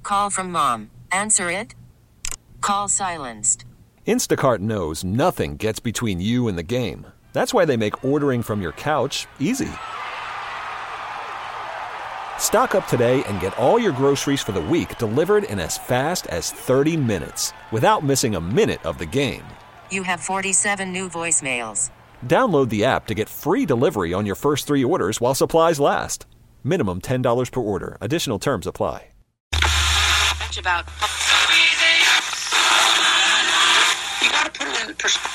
call from mom. Answer it. Call silenced. Instacart knows nothing gets between you and the game. That's why they make ordering from your couch easy. Stock up today and get all your groceries for the week delivered in as fast as 30 minutes without missing a minute of the game. You have 47 new voicemails. Download the app to get free delivery on your first 3 orders while supplies last. Minimum $10 per order. Additional terms apply. About. You gotta put it in perspective.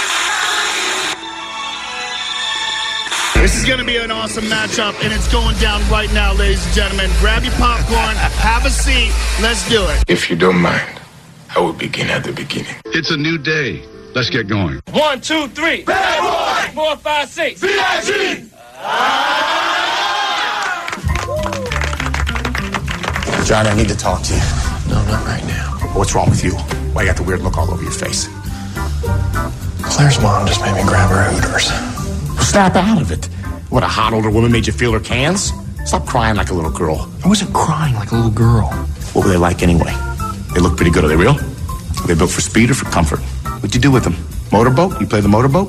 This is going to be an awesome matchup, and it's going down right now, ladies and gentlemen. Grab your popcorn, have a seat, let's do it. If you don't mind, I will begin at the beginning. It's a new day. Let's get going. 1, 2, 3. Bad boy. 4, 5, 6. B.I.G. John, I need to talk to you. No, not right now. What's wrong with you? Why you got the weird look all over your face? Claire's mom just made me grab her Hooters. Snap out of it. What, a hot older woman made you feel her cans? Stop crying like a little girl. I wasn't crying like a little girl. What were they like anyway? They look pretty good. Are they real? Are they built for speed or for comfort? What'd you do with them? Motorboat? You play the motorboat?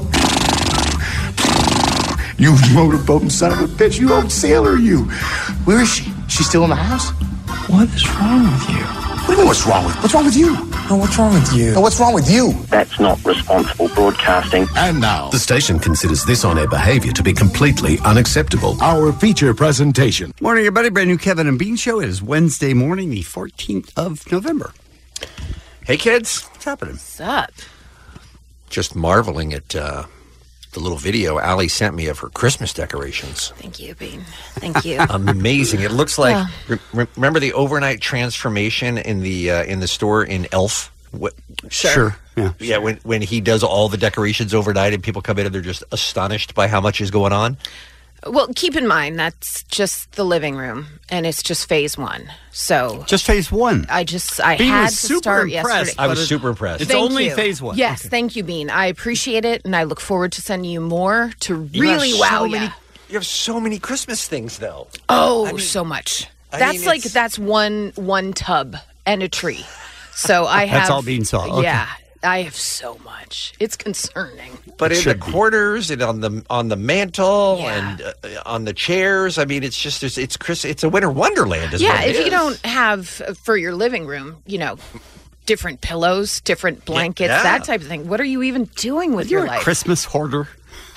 You motorboating son of a bitch. You old sailor, you. Where is she? She's still in the house? What is wrong with you? What do you mean what's wrong with you? What's wrong with you? No, what's wrong with you? No, what's wrong with you? That's not responsible broadcasting. And now, the station considers this on-air behavior to be completely unacceptable. our feature presentation. Morning, everybody. Brand new Kevin and Bean Show. It is Wednesday morning, the 14th of November. Hey, kids. What's happening? What's up? Just marveling at the little video Allie sent me of her Christmas decorations. Thank you, Bean. Thank you. Amazing. It looks like, remember the overnight transformation in the store in Elf? Sure. Yeah. Yeah, when he does all the decorations overnight and people come in and they're just astonished by how much is going on. Well, keep in mind, that's just the living room, and it's just phase 1. So just phase 1. I Bean had was to super start impressed. yesterday. I was super impressed. It's only phase 1. Yes, Thank you, Bean. I appreciate it, and I look forward to sending you more to really wow you. You have so many Christmas things, though. Oh, so much. That's one tub and a tree. So I have. That's all Bean saw. Okay. Yeah. I have so much. It's concerning. But in the corners and on the mantle and on the chairs, I mean, it's just it's a winter wonderland. If you don't have for your living room, different pillows, different blankets, that type of thing. What are you even doing with your life? A Christmas hoarder.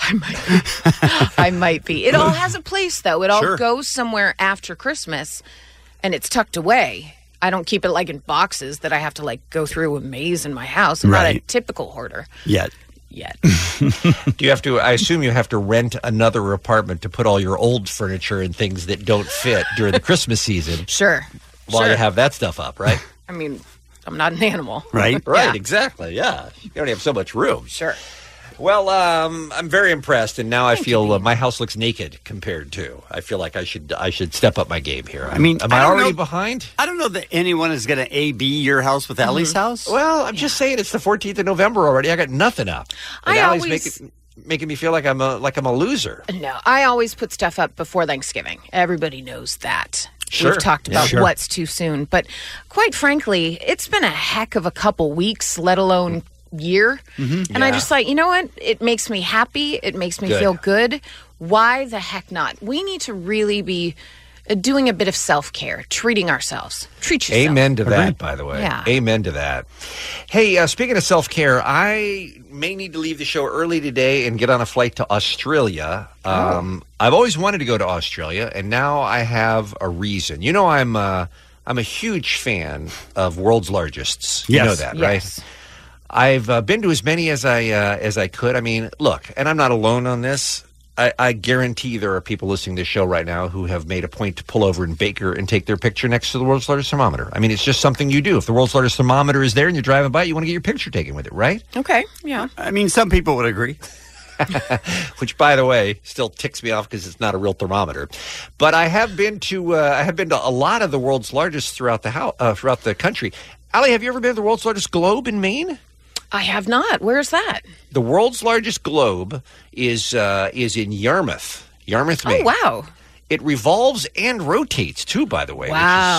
I might be. It all has a place, though. It all goes somewhere after Christmas, and it's tucked away. I don't keep it like in boxes that I have to go through a maze in my house. I'm not a typical hoarder. Yet. Do you have to, I assume you have to rent another apartment to put all your old furniture and things that don't fit during the Christmas season. Sure. While you have that stuff up, right? I mean, I'm not an animal. Right? Right, exactly, yeah. You only have so much room. Sure. Well, I'm very impressed, and now I feel my house looks naked compared to. I feel like I should step up my game here. I mean, am I already behind? I don't know that anyone is going to A-B your house with Allie's house. Well, I'm just saying it's the 14th of November already. I got nothing up. And Allie's making me feel like I'm a loser. No, I always put stuff up before Thanksgiving. Everybody knows that. Sure. We've talked about what's too soon, but quite frankly, it's been a heck of a couple weeks, let alone year. And I just you know what? It makes me happy. It makes me feel good. Why the heck not? We need to really be doing a bit of self-care, treating ourselves. Treat yourself. Amen to that, by the way. Yeah. Amen to that. Hey, speaking of self-care, I may need to leave the show early today and get on a flight to Australia. I've always wanted to go to Australia, and now I have a reason. You know, I'm a huge fan of World's Largests. You know that, right? Yes. I've been to as many as I could. I mean, look, and I'm not alone on this. I guarantee there are people listening to this show right now who have made a point to pull over in Baker and take their picture next to the world's largest thermometer. I mean, it's just something you do. If the world's largest thermometer is there and you're driving by, you want to get your picture taken with it, right? Okay, yeah. I mean, some people would agree. Which, by the way, still ticks me off because it's not a real thermometer. But I have been to a lot of the world's largest throughout the country. Allie, have you ever been to the world's largest globe in Maine? I have not. Where's that? The world's largest globe is in Yarmouth, Maine. Oh, wow. It revolves and rotates, too, by the way. Wow.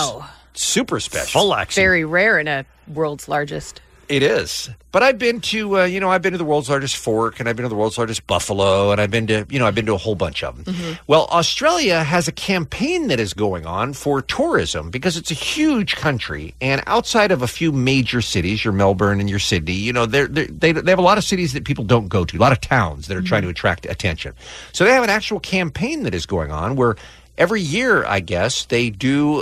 super special. Full action. Very rare in a world's largest. It is. But I've been to, I've been to the world's largest fork, and I've been to the world's largest buffalo, and I've been to a whole bunch of them. Mm-hmm. Well, Australia has a campaign that is going on for tourism because it's a huge country, and outside of a few major cities, your Melbourne and your Sydney, they have a lot of cities that people don't go to, a lot of towns that are trying to attract attention. So they have an actual campaign that is going on where every year, I guess, they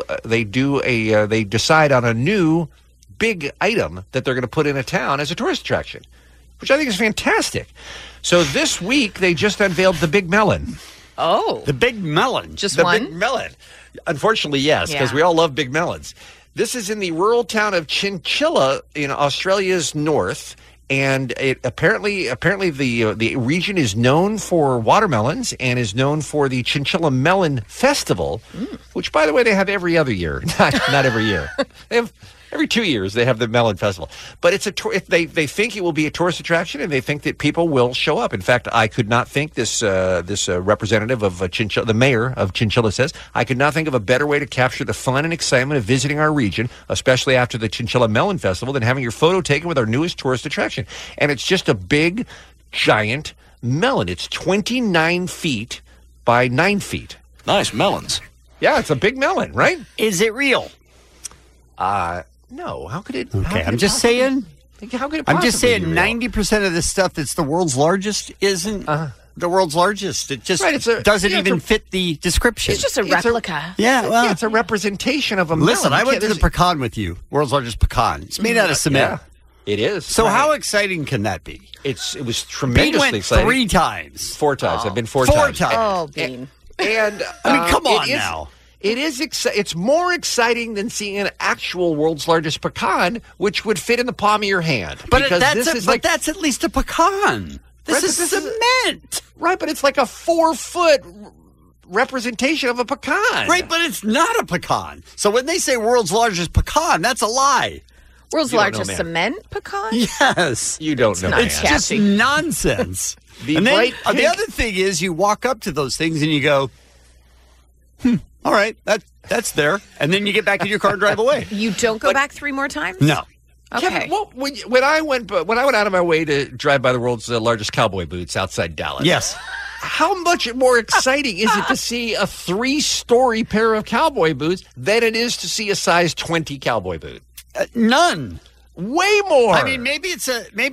decide on a new big item that they're going to put in a town as a tourist attraction, which I think is fantastic. So this week, they just unveiled the Big Melon. Oh. The Big Melon. The Big Melon. Unfortunately, yes, because we all love big melons. This is in the rural town of Chinchilla in Australia's north, and it apparently the region is known for watermelons and is known for the Chinchilla Melon Festival, which, by the way, they have every other year, not every year. They have every 2 years they have the Melon Festival, but it's they think it will be a tourist attraction, and they think that people will show up. In fact, I could not think this representative of Chinchilla, the mayor of Chinchilla, says, I could not think of a better way to capture the fun and excitement of visiting our region, especially after the Chinchilla Melon Festival, than having your photo taken with our newest tourist attraction. And it's just a big, giant melon. It's 29 feet by 9 feet. Nice melons. Yeah, it's a big melon, right? Is it real? No. How could it? Okay, I'm just saying. How could it? I'm just saying 90% of this stuff that's the world's largest isn't the world's largest. It just doesn't even fit the description. It's just a replica. It's a representation of a melon. Listen, I went to the pecan with you. World's largest pecan. It's made out of cement. Yeah, it is. So how exciting can that be? It was tremendously exciting. 3 times. 4 times. I've been 4 times. 4 times. Oh, Bean. And I mean, come on now. It is. It's more exciting than seeing an actual world's largest pecan, which would fit in the palm of your hand. But that's at least a pecan. This is cement, right? But it's like a 4-foot representation of a pecan, right? But it's not a pecan. So when they say world's largest pecan, that's a lie. World's largest cement pecan? Yes, you don't know. It's just nonsense. The other thing is, you walk up to those things and you go, all right, that's there. And then you get back in your car and drive away. You don't go back 3 more times? No. Okay. Kevin, well, when I went out of my way to drive by the world's largest cowboy boots outside Dallas. Yes. How much more exciting is it to see a 3-story pair of cowboy boots than it is to see a size 20 cowboy boot? None. Way more. I mean, maybe it's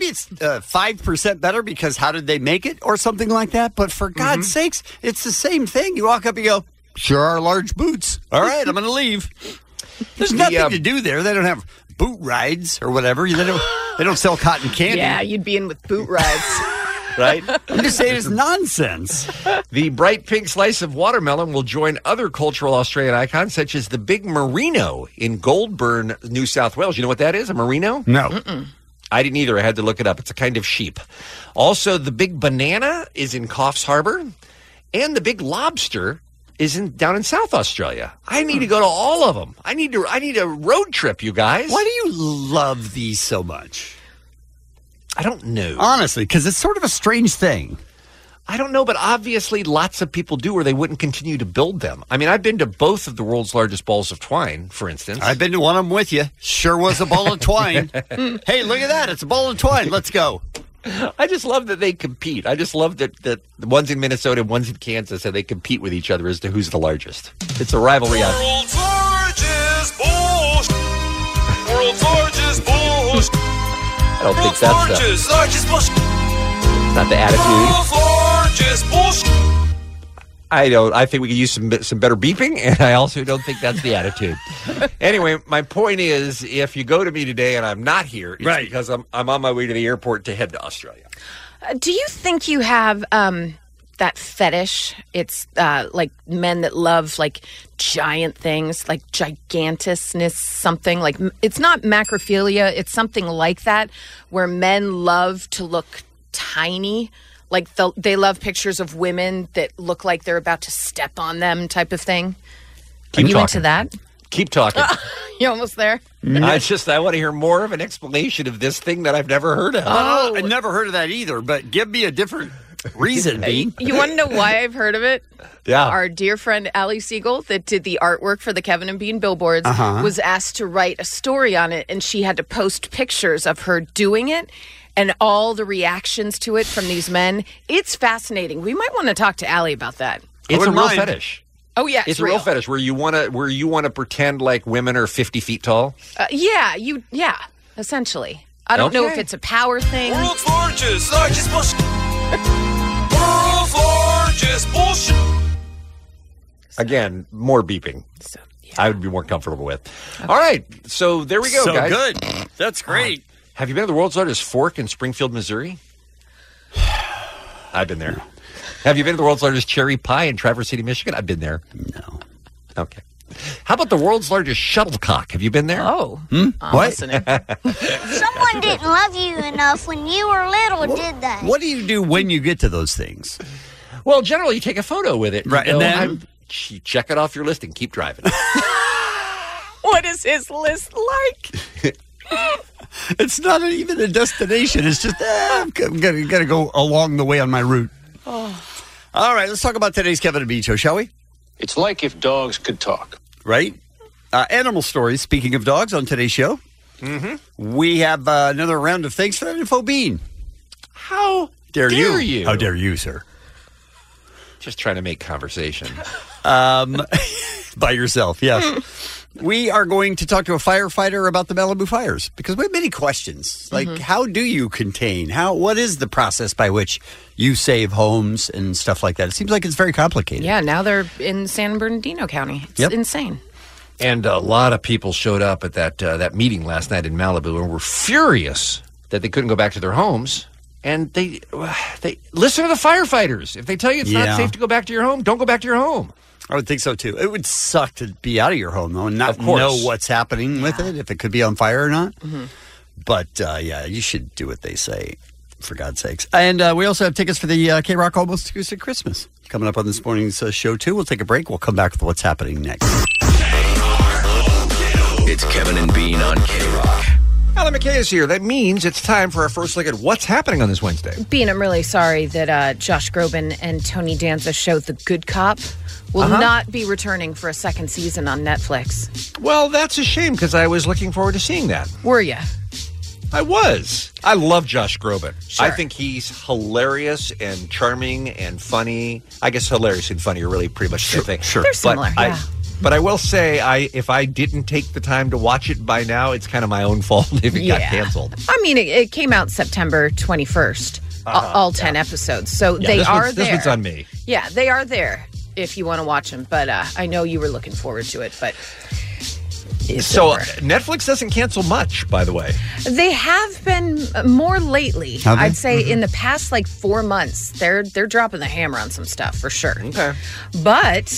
5% better because how did they make it or something like that? But for God's sakes, it's the same thing. You walk up and you go, sure are large boots. All right, I'm going to leave. There's nothing to do there. They don't have boot rides or whatever. They don't sell cotton candy. Yeah, you'd be in with boot rides. Right? I'm just saying it's nonsense. The bright pink slice of watermelon will join other cultural Australian icons, such as the big merino in Goulburn, New South Wales. You know what that is, a merino? No. Mm-mm. I didn't either. I had to look it up. It's a kind of sheep. Also, the big banana is in Coffs Harbour, and the big lobster is down in South Australia. I need to go to all of them. I need a road trip, you guys. Why do you love these so much? I don't know. Honestly, because it's sort of a strange thing. I don't know, but obviously lots of people do, or they wouldn't continue to build them. I mean, I've been to both of the world's largest balls of twine, for instance. I've been to one of them with you. Sure was a ball of twine. Hey, look at that. It's a ball of twine. Let's go. I just love that they compete. I just love that the ones in Minnesota and ones in Kansas, and they compete with each other as to who's the largest. It's a rivalry. World's largest bull. World's largest bull. I don't think that's not the attitude. I think we could use some better beeping, and I also don't think that's the attitude. Anyway, my point is, if you go to me today and I'm not here, it's because I'm on my way to the airport to head to Australia. Do you think you have that fetish? It's like men that love like giant things, like gigantousness, something like it's not macrophilia. It's something like that, where men love to look tiny. Like they love pictures of women that look like they're about to step on them, type of thing. Are you into that? Keep talking. You almost there? I want to hear more of an explanation of this thing that I've never heard of. I've never heard of that either. But give me a different. Reason being. You want to know why I've heard of it? Yeah. Our dear friend Ali Siegel that did the artwork for the Kevin and Bean billboards was asked to write a story on it, and she had to post pictures of her doing it and all the reactions to it from these men. It's fascinating. We might want to talk to Ali about that. It's a real fetish. Oh yeah, it's a real fetish where you want to pretend like women are 50 feet tall. Yeah, essentially. I don't know if it's a power thing. World's largest bullshit. World's largest bullshit. Again, more beeping. So, I would be more comfortable with. Okay. All right, so there we go, guys. So good. That's great. Have you been to the world's largest fork in Springfield, Missouri? I've been there. Have you been to the world's largest cherry pie in Traverse City, Michigan? I've been there. No. Okay. How about the world's largest shuttlecock? Have you been there? Oh. I'm listening. Someone didn't love you enough when you were little, did they? What do you do when you get to those things? Well, generally, you take a photo with it. Right, and then... check it off your list and keep driving. What is his list like? It's not even a destination. It's just, I'm going to go along the way on my route. Oh. All right, let's talk about today's Kevin and Bean show, shall we? It's like if dogs could talk. Right? Animal stories, speaking of dogs, on today's show. Mm-hmm. We have another round of Thanks for that Info, Bean. How dare you? How dare you, sir? Just trying to make conversation. By yourself, yes. We are going to talk to a firefighter about the Malibu fires because we have many questions. Like, how do you contain? What is the process by which you save homes and stuff like that? It seems like it's very complicated. Yeah, now they're in San Bernardino County. It's insane. And a lot of people showed up at that meeting last night in Malibu and were furious that they couldn't go back to their homes. And they listen to the firefighters. If they tell you it's not safe to go back to your home, don't go back to your home. I would think so, too. It would suck to be out of your home, though, and not know what's happening with it, if it could be on fire or not. Mm-hmm. But, you should do what they say, for God's sakes. And we also have tickets for the K-Rock Almost Acoustic Christmas coming up on this morning's show, too. We'll take a break. We'll come back with what's happening next. It's Kevin and Bean on K-Rock. Alan McKay is here. That means it's time for our first look at what's happening on this Wednesday. Bean, I'm really sorry that Josh Groban and Tony Danza show The Good Cop will not be returning for a second season on Netflix. Well, that's a shame because I was looking forward to seeing that. Were you? I was. I love Josh Groban. Sure. I think he's hilarious and charming and funny. I guess hilarious and funny are really pretty much the same thing. Sure. They're similar, But I will say, if I didn't take the time to watch it by now, it's kind of my own fault if it got canceled. I mean, it came out September 21st, all 10 episodes. So they are there. This one's on me. Yeah, they are there if you want to watch them. But I know you were looking forward to it, but it's over. Netflix doesn't cancel much, by the way. They have been more lately. I'd say in the past 4 months, they're dropping the hammer on some stuff for sure. Okay. But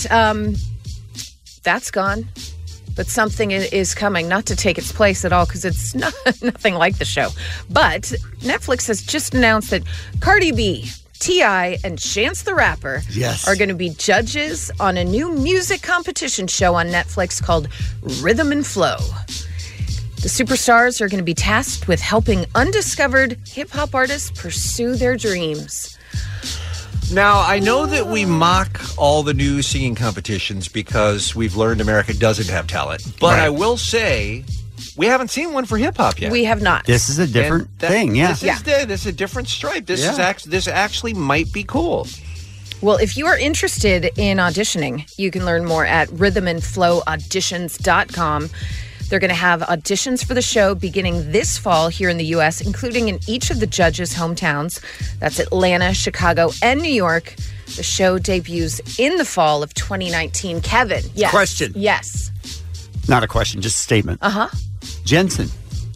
that's gone. But something is coming, not to take its place at all, because it's nothing like the show. But Netflix has just announced that Cardi B, T.I., and Chance the Rapper are going to be judges on a new music competition show on Netflix called Rhythm and Flow. The superstars are going to be tasked with helping undiscovered hip-hop artists pursue their dreams. Now, I know that we mock all the new singing competitions because we've learned America doesn't have talent. But I will say, we haven't seen one for hip-hop yet. We have not. This is a different thing, This is a different stripe. This actually might be cool. Well, if you are interested in auditioning, you can learn more at rhythmandflowauditions.com. They're going to have auditions for the show beginning this fall here in the U.S., including in each of the judges' hometowns. That's Atlanta, Chicago, and New York. The show debuts in the fall of 2019. Kevin, yes. Question. Yes. Not a question, just a statement. Jensen.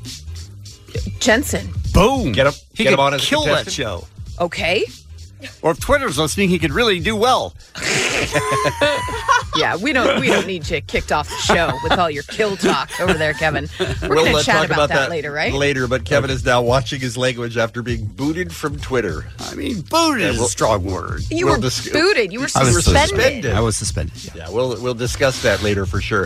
Boom. Get him on as a kill that contestant. show. Okay. Or if Twitter's listening, he could really do well. Yeah, we don't need you kicked off the show with all your kill talk over there, Kevin. We're going to chat about that later, right? Later, but Kevin is now watching his language after being booted from Twitter. I mean, booted is a strong word. You were booted. You were suspended. I was suspended. Yeah, we'll discuss that later for sure.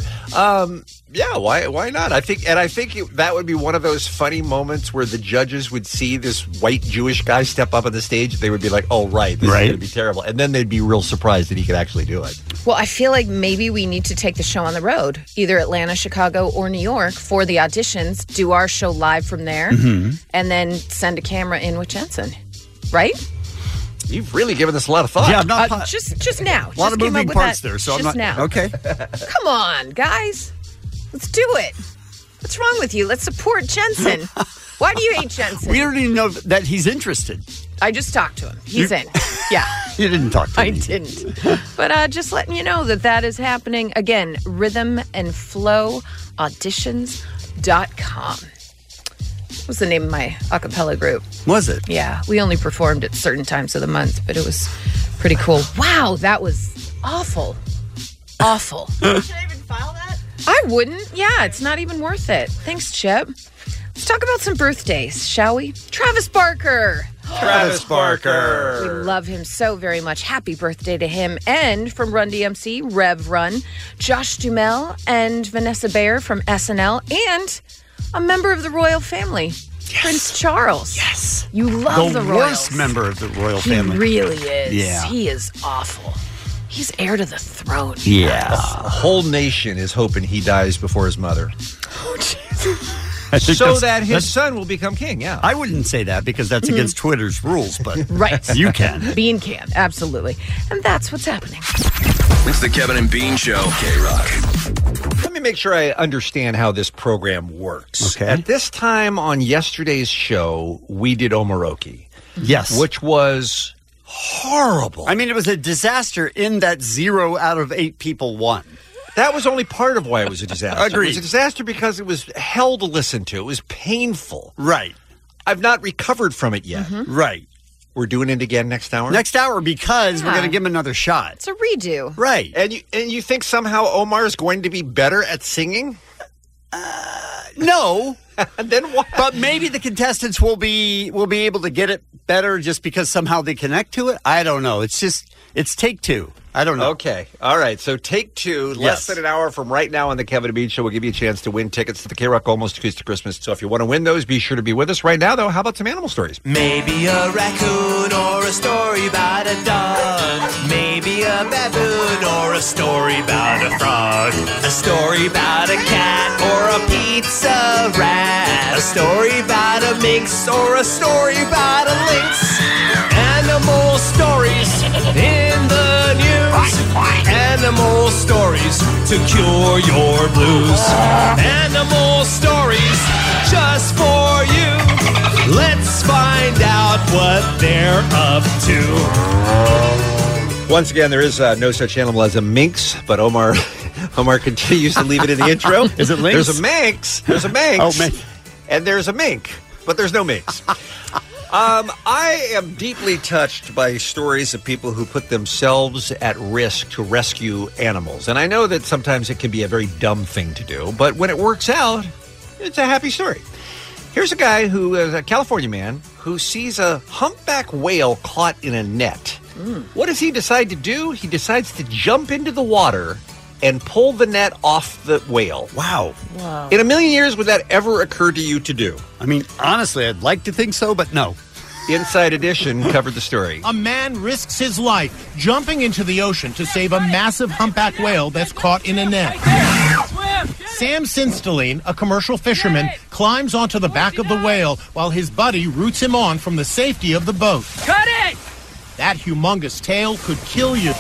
Yeah, why not? I think that would be one of those funny moments where the judges would see this white Jewish guy step up on the stage. They would be like, "Oh, right, this is going to be terrible," and then they'd be real surprised that he could actually do it. Well, I feel like maybe we need to take the show on the road, either Atlanta, Chicago, or New York for the auditions. Do our show live from there, and then send a camera in with Jensen, right? You've really given this a lot of thought. Yeah, just now. A lot of moving parts there, so I'm not. Now. Okay. Come on, guys. Let's do it. What's wrong with you? Let's support Jensen. Why do you hate Jensen? We don't even know that he's interested. I just talked to him. He's in. Yeah. You didn't talk to him. I didn't. But just letting you know that is happening. Again, Rhythm and Flow Auditions.com. What was the name of my a cappella group? Was it? Yeah. We only performed at certain times of the month, but it was pretty cool. Wow, that was awful. Awful. Should I even file that? I wouldn't. Yeah, it's not even worth it. Thanks, Chip. Let's talk about some birthdays, shall we? Travis Barker. Travis Barker. We love him so very much. Happy birthday to him. And from Run DMC, Rev Run, Josh Duhamel and Vanessa Bayer from SNL, and a member of the royal family, Prince Charles. Yes. You love the royals. worst member of the royal family. He really is. Yeah. He is awful. He's heir to the throne. Yeah. The whole nation is hoping he dies before his mother. Oh, Jesus. So that his son will become king, yeah. I wouldn't say that because that's against Twitter's rules, but right. You can. Bean can, absolutely. And that's what's happening. It's the Kevin and Bean Show. K-Rock. Let me make sure I understand how this program works. Okay. At this time on yesterday's show, we did Omaroki. Yes. Which was horrible. I mean, it was a disaster in that 0 out of 8 people won. That was only part of why it was a disaster. Agreed. It was a disaster because it was hell to listen to. It was painful. Right. I've not recovered from it yet. Right. We're doing it again next hour? Next hour because we're going to give him another shot. It's a redo. Right. And you think somehow Omar is going to be better at singing? No. Then what? But maybe the contestants will be able to get it better just because somehow they connect to it. I don't know. It's take two. I don't know. Okay. All right. So take two. Less than an hour from right now on the Kevin and Bean Show. We'll give you a chance to win tickets to the K-Rock Almost Acoustic Christmas. So if you want to win those, be sure to be with us. Right now, though, how about some animal stories? Maybe a raccoon or a story about a dog. Maybe a baboon or a story about a frog. A story about a cat or a pizza rat. A story about a minx or a story about a lynx. Animal stories in the news. Animal stories to cure your blues. Animal stories just for you. Let's find out what they're up to. Once again, there is no such animal as a minx, but Omar continues to leave it in the intro. Is it lynx? There's a minx. There's a minx. Oh, man. And there's a mink, but there's no minx. I am deeply touched by stories of people who put themselves at risk to rescue animals. And I know that sometimes it can be a very dumb thing to do, but when it works out, it's a happy story. Here's a guy who is a California man who sees a humpback whale caught in a net. What does he decide to do? He decides to jump into the water and pull the net off the whale. Wow. In a million years, would that ever occur to you to do? I mean, honestly, I'd like to think so, but no. Inside Edition covered the story. A man risks his life jumping into the ocean to save a massive humpback whale that's caught in a net. Sam Sinsteline, a commercial fisherman, climbs onto the back of the whale while his buddy roots him on from the safety of the boat. Cut it! That humongous tail could kill you.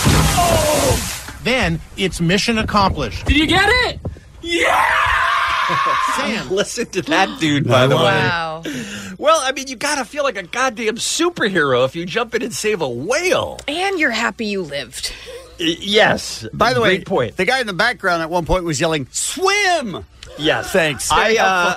Then it's mission accomplished. Did you get it? Yeah! Sam, listen to that dude, by the way. Wow. Well, I mean, you gotta feel like a goddamn superhero if you jump in and save a whale. And you're happy you lived. Yes. By the way, great point. The guy in the background at one point was yelling, "Swim!" Yes. Thanks.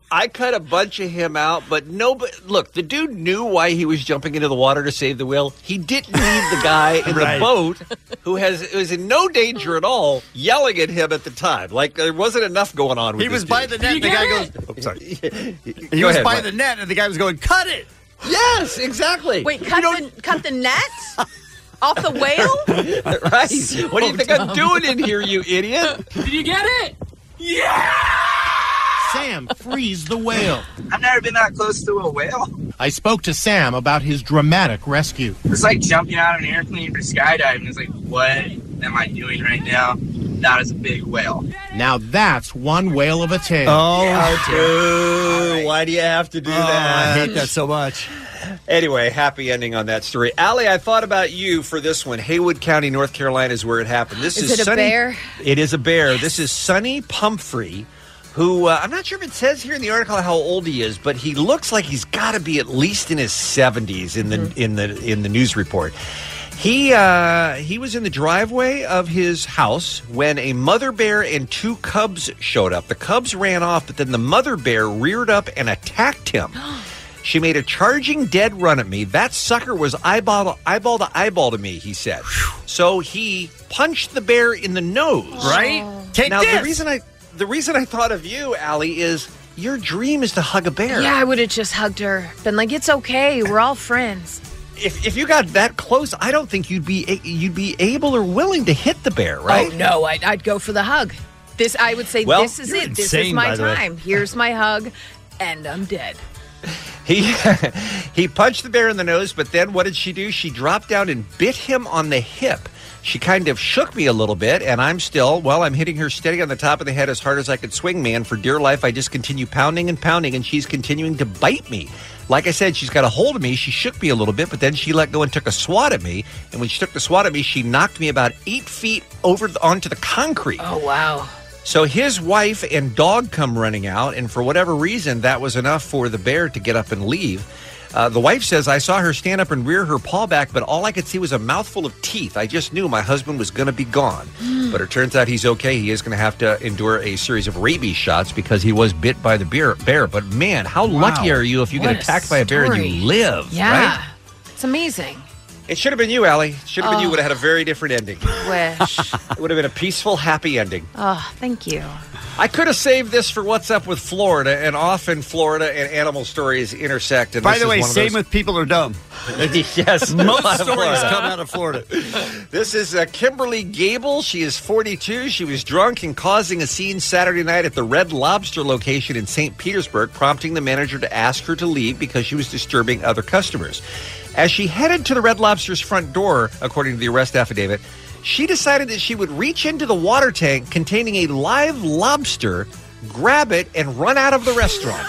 I cut a bunch of him out, but nobody. Look, the dude knew why he was jumping into the water to save the whale. He didn't need the guy in the boat who was in no danger at all yelling at him at the time. Like there wasn't enough going on with He was by the net, and the guy goes, oh, sorry. He was by the net, and the guy was going, cut it! Yes, exactly. Wait, cut the net? Off the whale? Right. What do you think I'm doing in here, you idiot? Did you get it? Yeah! Sam frees the whale. I've never been that close to a whale. I spoke to Sam about his dramatic rescue. It's like jumping out of an airplane for skydiving. It's like, what am I doing right now? Not as a big whale. Now that's one whale of a tale. Oh, why do you have to do that? I hate that so much. Anyway, happy ending on that story. Allie, I thought about you for this one. Haywood County, North Carolina is where it happened. This is it Sonny, a bear? It is a bear. This is Sonny Pumphrey, who I'm not sure if it says here in the article how old he is, but he looks like he's got to be at least in his 70s in the news report. He was in the driveway of his house when a mother bear and two cubs showed up. The cubs ran off, but then the mother bear reared up and attacked him. She made a charging dead run at me. That sucker was eyeball to eyeball to me, he said. So he punched the bear in the nose. Right? Take now, this! The reason I thought of you, Allie, is your dream is to hug a bear. Yeah, I would have just hugged her. Been like, it's okay. We're all friends. If you got that close, I don't think you'd be able or willing to hit the bear, right? Oh, no, I'd go for the hug. I would say, this is it. This is my time. Here's my hug, and I'm dead. He punched the bear in the nose, but then what did she do? She dropped down and bit him on the hip. She kind of shook me a little bit, and I'm hitting her steady on the top of the head as hard as I could swing me, and for dear life, I just continue pounding, and she's continuing to bite me. Like I said, she's got a hold of me. She shook me a little bit, but then she let go and took a swat at me, and when she took the swat at me, she knocked me about 8 feet onto the concrete. Oh, wow. So his wife and dog come running out, and for whatever reason, that was enough for the bear to get up and leave. The wife says, I saw her stand up and rear her paw back, but all I could see was a mouthful of teeth. I just knew my husband was going to be gone. But it turns out he's okay. He is going to have to endure a series of rabies shots because he was bit by the bear. But man, how lucky are you if you get attacked by a bear and you live, yeah. Right? It's amazing. It should have been you, Allie. It should have been you. Would have had a very different ending. Wish. It would have been a peaceful, happy ending. Oh, thank you. I could have saved this for What's Up with Florida, and often Florida and animal stories intersect. And by the way, same with People Are Dumb. Yes. Most stories come out of Florida. This is Kimberly Gable. She is 42. She was drunk and causing a scene Saturday night at the Red Lobster location in St. Petersburg, prompting the manager to ask her to leave because she was disturbing other customers. As she headed to the Red Lobster's front door, according to the arrest affidavit, she decided that she would reach into the water tank containing a live lobster, grab it, and run out of the restaurant.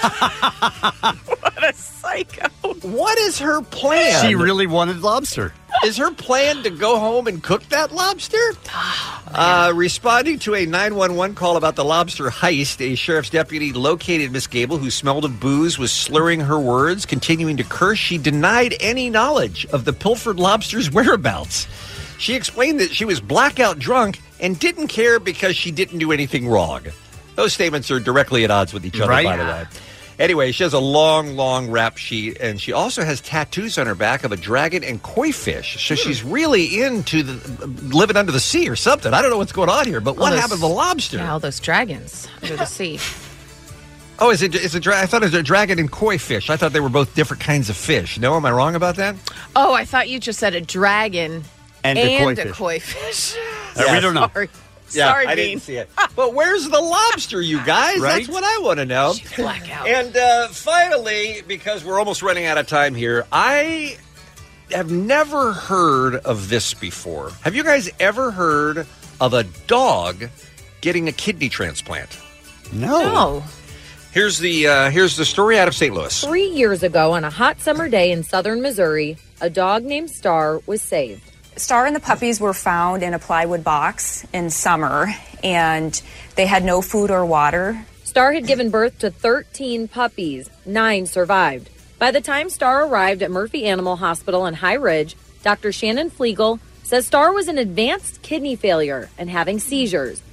What a psycho. What is her plan? She really wanted lobster. Is her plan to go home and cook that lobster? Responding to a 911 call about the lobster heist, a sheriff's deputy located Miss Gable, who smelled of booze, was slurring her words, continuing to curse. She denied any knowledge of the pilfered lobster's whereabouts. She explained that she was blackout drunk and didn't care because she didn't do anything wrong. Those statements are directly at odds with each other, by the way. Anyway, she has a long, long rap sheet, and she also has tattoos on her back of a dragon and koi fish. So she's really into living under the sea or something. I don't know what's going on here, but what happened to the lobster? Yeah, all those dragons under the sea. Oh, I thought it was a dragon and koi fish. I thought they were both different kinds of fish. No, am I wrong about that? Oh, I thought you just said a dragon and a koi fish. We don't know. Sorry. Yeah, Sorry, I didn't see it. But where's the lobster, you guys? Right? That's what I want to know. Blackout. And finally, because we're almost running out of time here, I have never heard of this before. Have you guys ever heard of a dog getting a kidney transplant? No. Here's the story out of St. Louis. 3 years ago, on a hot summer day in southern Missouri, a dog named Star was saved. Star and the puppies were found in a plywood box in summer, and they had no food or water. Star had given birth to 13 puppies. 9 survived. By the time Star arrived at Murphy Animal Hospital in High Ridge, Dr. Shannon Flegel says Star was in advanced kidney failure and having seizures.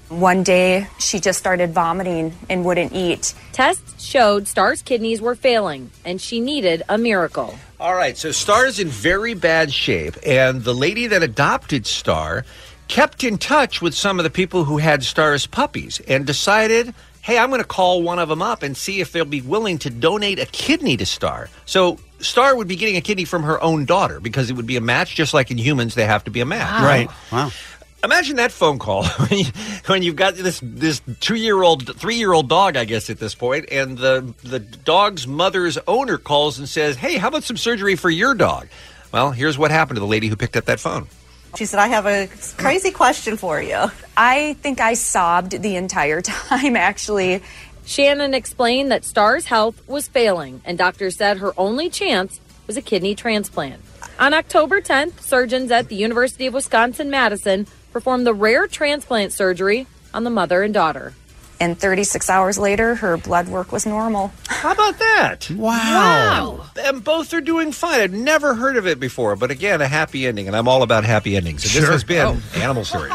One day, she just started vomiting and wouldn't eat. Tests showed Star's kidneys were failing, and she needed a miracle. All right, so Star's in very bad shape, and the lady that adopted Star kept in touch with some of the people who had Star's puppies and decided, hey, I'm going to call one of them up and see if they'll be willing to donate a kidney to Star. So Star would be getting a kidney from her own daughter because it would be a match, just like in humans, they have to be a match. Wow. Right. Wow. Imagine that phone call when you've got this 2-year-old, 3-year-old dog, I guess, at this point, and the dog's mother's owner calls and says, hey, how about some surgery for your dog? Well, here's what happened to the lady who picked up that phone. She said, I have a crazy question for you. I think I sobbed the entire time, actually. Shannon explained that Star's health was failing, and doctors said her only chance was a kidney transplant. On October 10th, surgeons at the University of Wisconsin-Madison performed the rare transplant surgery on the mother and daughter. And 36 hours later, her blood work was normal. How about that? Wow. And both are doing fine. I've never heard of it before, but again, a happy ending, and I'm all about happy endings. And this has been Animal Stories.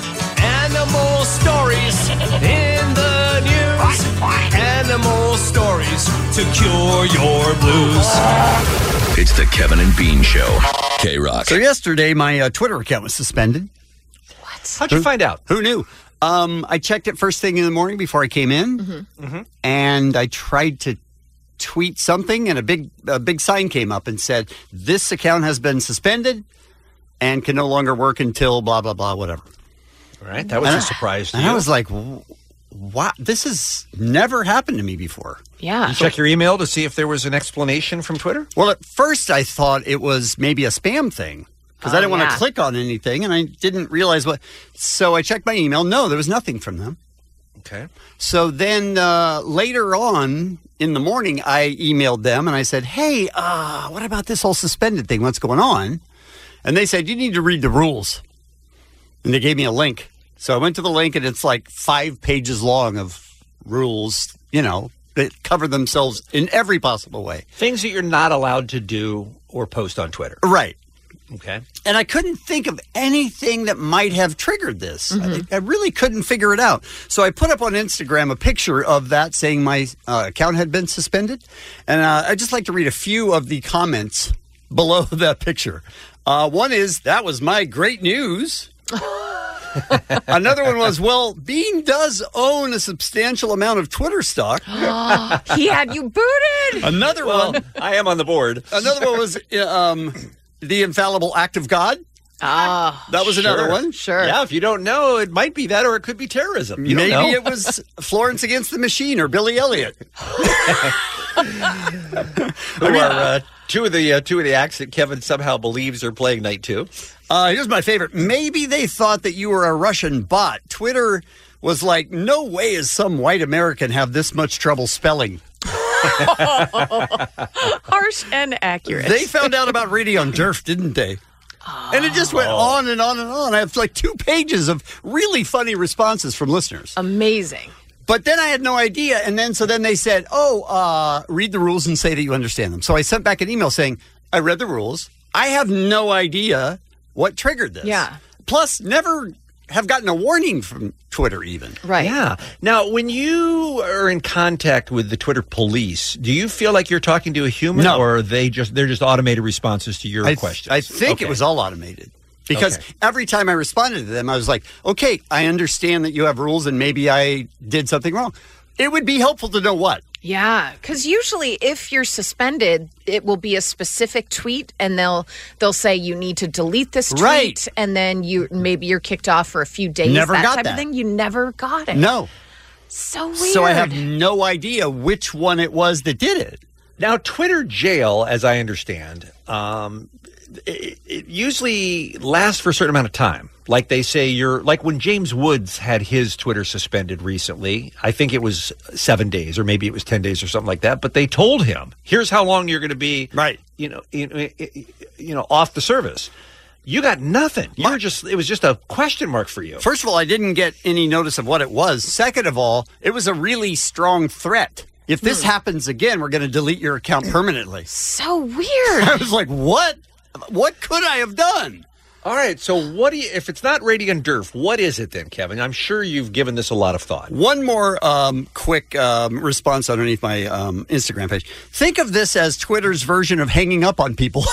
Animal stories in the news. Animal stories to cure your blues. It's the Kevin and Bean Show. K-Rock. So yesterday, my Twitter account was suspended. What? How'd you find out? Who knew? I checked it first thing in the morning before I came in, and I tried to tweet something, and a big sign came up and said, this account has been suspended and can no longer work until blah, blah, blah, whatever. All right. That was a surprise to you. And I was like, wow, this has never happened to me before. Yeah. You check your email to see if there was an explanation from Twitter? Well, at first I thought it was maybe a spam thing. Because I didn't want to click on anything, and I didn't realize what. So I checked my email. No, there was nothing from them. Okay. So then later on in the morning, I emailed them, and I said, hey, what about this whole suspended thing? What's going on? And they said, you need to read the rules. And they gave me a link. So I went to the link, and it's like 5 pages long of rules, that cover themselves in every possible way. Things that you're not allowed to do or post on Twitter. Right. Okay. And I couldn't think of anything that might have triggered this. I really couldn't figure it out. So I put up on Instagram a picture of that saying my account had been suspended. And I'd just like to read a few of the comments below that picture. One is, that was my great news. Another one was, well, Bean does own a substantial amount of Twitter stock. He had you booted. Another one. I am on the board. Another one was the infallible act of God. That was another one. Sure. Yeah, if you don't know, it might be that, or it could be terrorism. You Maybe don't know. it was Florence Against the Machine or Billy Elliot. Who are two of the acts that Kevin somehow believes are playing night 2. Here's my favorite. Maybe they thought that you were a Russian bot. Twitter was like, no way is some white American have this much trouble spelling. Harsh and accurate. They found out about Radio Derf, didn't they? And it just went on and on and on. I have like 2 pages of really funny responses from listeners. Amazing. But then I had no idea. And then they said, read the rules and say that you understand them. So I sent back an email saying, I read the rules. I have no idea what triggered this. Yeah. Plus, never have gotten a warning from Twitter even. Right. Yeah. Now, when you are in contact with the Twitter police, do you feel like you're talking to a human, or are they're just automated responses to your questions? I think it was all automated. Because every time I responded to them, I was like, okay, I understand that you have rules and maybe I did something wrong. It would be helpful to know what. Yeah, because usually if you're suspended, it will be a specific tweet, and they'll say you need to delete this tweet, right, and then maybe you're kicked off for a few days. Never got type that. of thing. You never got it. No. So weird. So I have no idea which one it was that did it. Now, Twitter jail, as I understand, it usually lasts for a certain amount of time. Like they say, like when James Woods had his Twitter suspended recently, I think it was 7 days or maybe it was 10 days or something like that. But they told him, here's how long you're going to be, right, off the service. You got nothing. It was just a question mark for you. First of all, I didn't get any notice of what it was. Second of all, it was a really strong threat. If this happens again, we're going to delete your account permanently. So weird. I was like, what? What could I have done? All right, so what do you, if it's not Radiant Derf, what is it then, Kevin? I'm sure you've given this a lot of thought. One more quick response underneath my Instagram page. Think of this as Twitter's version of hanging up on people.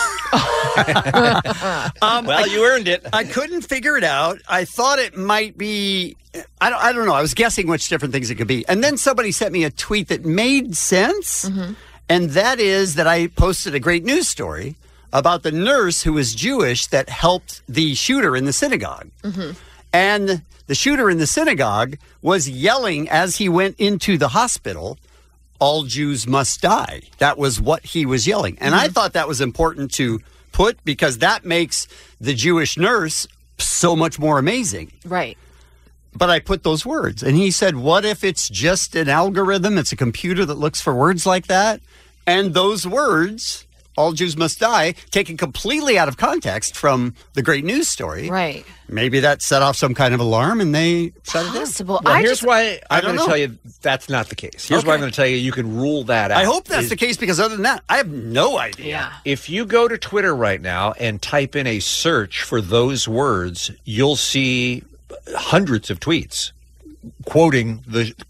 Well, you earned it. I couldn't figure it out. I thought it might be, I don't know. I was guessing which different things it could be. And then somebody sent me a tweet that made sense. Mm-hmm. And that is that I posted a great news story about the nurse who was Jewish that helped the shooter in the synagogue. Mm-hmm. And the shooter in the synagogue was yelling as he went into the hospital, "All Jews must die." That was what he was yelling. And I thought that was important to put because that makes the Jewish nurse so much more amazing. Right. But I put those words. And he said, what if it's just an algorithm? It's a computer that looks for words like that. And those words, "All Jews must die," taken completely out of context from the great news story. Right. Maybe that set off some kind of alarm and they shut it down. Well, here's why I'm going to tell you that's not the case. Here's why I'm going to tell you you can rule that out. I hope that's the case because other than that, I have no idea. Yeah. If you go to Twitter right now and type in a search for those words, you'll see hundreds of tweets quoting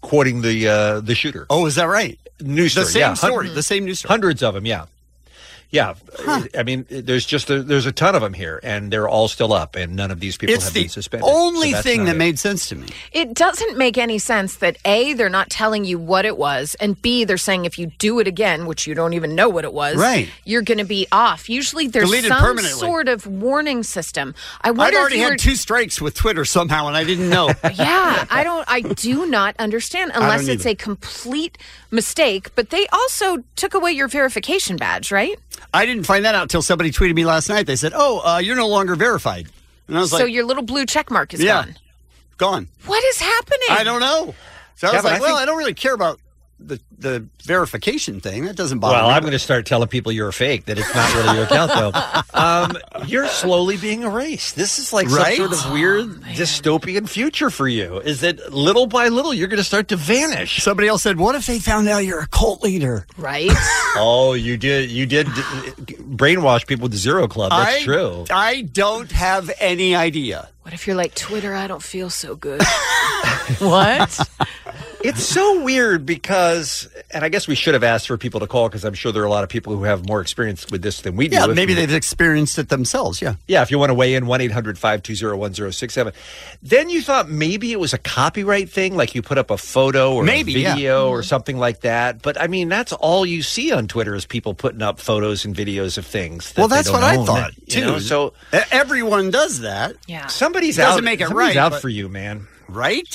the shooter. Oh, is that right? News story. The same story. The same news story. Hundreds of them, yeah. Yeah. Huh. I mean, there's a ton of them here, and they're all still up, and none of these people have been suspended. It's the only thing that made sense to me. It doesn't make any sense that A, they're not telling you what it was, and B, they're saying if you do it again, which you don't even know what it was, right, you're going to be off. Usually there's deleted some permanently. Sort of warning system. I've already had 2 strikes with Twitter somehow, and I didn't know. Yeah, I do not understand unless it's a complete mistake, but they also took away your verification badge, right? I didn't find that out until somebody tweeted me last night. They said, you're no longer verified. And I was so your little blue check mark is gone. Gone. What is happening? I don't know. So I was Kevin, I don't really care about the verification thing. That doesn't bother me. Well, I'm going to start telling people you're a fake, that it's not really your account, though. You're slowly being erased. This is like some sort of weird dystopian future for you. Is that little by little, you're going to start to vanish. Somebody else said, what if they found out you're a cult leader? Right. Oh, you did brainwash people with the Zero Club. That's true. I don't have any idea. What if you're like, Twitter, I don't feel so good? What? It's so weird because, and I guess we should have asked for people to call because I'm sure there are a lot of people who have more experience with this than we do. Yeah, maybe they've experienced it themselves, yeah. Yeah, if you want to weigh in, 1-800-520-1067. Then you thought maybe it was a copyright thing, like you put up a photo or a video or something like that. But, I mean, that's all you see on Twitter is people putting up photos and videos of things that that's what I thought, too. You know? So everyone does that. Yeah. Somebody's doesn't make it somebody's right, out for you, man. Right?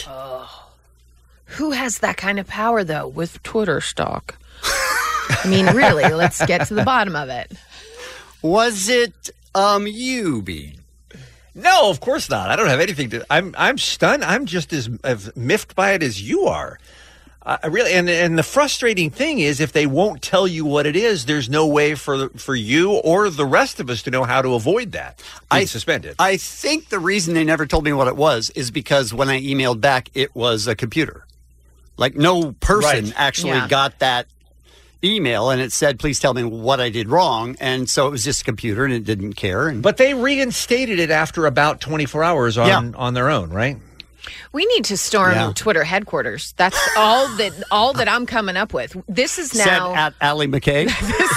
Who has that kind of power, though, with Twitter stock? I mean, really, let's get to the bottom of it. Was it you, B? No, of course not. I don't have anything to... I'm stunned. I'm just as miffed by it as you are. Really, and the frustrating thing is if they won't tell you what it is, there's no way for you or the rest of us to know how to avoid that. Being suspended. I think the reason they never told me what it was is because when I emailed back, it was a computer. Like no person actually got that email, and it said, please tell me what I did wrong. And so it was just a computer, and it didn't care. But they reinstated it after about 24 hours on their own, right? We need to storm Twitter headquarters. That's all that I'm coming up with. This is now... Said at Allie McKay.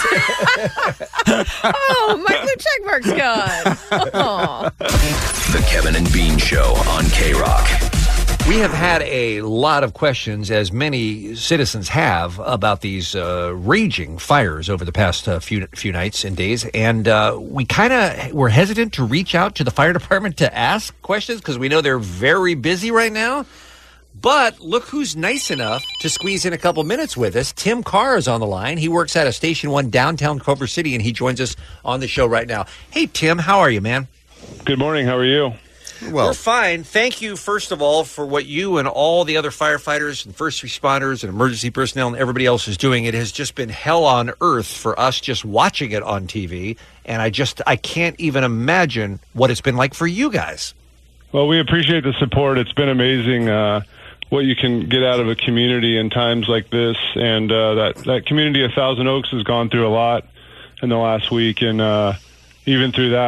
Oh, my blue check mark's gone. Oh. The Kevin and Bean Show on K-Rock. We have had a lot of questions, as many citizens have, about these raging fires over the past few nights and days. And we kind of were hesitant to reach out to the fire department to ask questions because we know they're very busy right now. But look who's nice enough to squeeze in a couple minutes with us. Tim Carr is on the line. He works at a Station 1 downtown Culver City, and he joins us on the show right now. Hey, Tim, how are you, man? Good morning. How are you? Well, we're fine. Thank you, first of all, for what you and all the other firefighters and first responders and emergency personnel and everybody else is doing. It has just been hell on earth for us just watching it on TV, and I can't even imagine what it's been like for you guys. Well, we appreciate the support. It's been amazing what you can get out of a community in times like this, and that community of Thousand Oaks has gone through a lot in the last week, and even through that,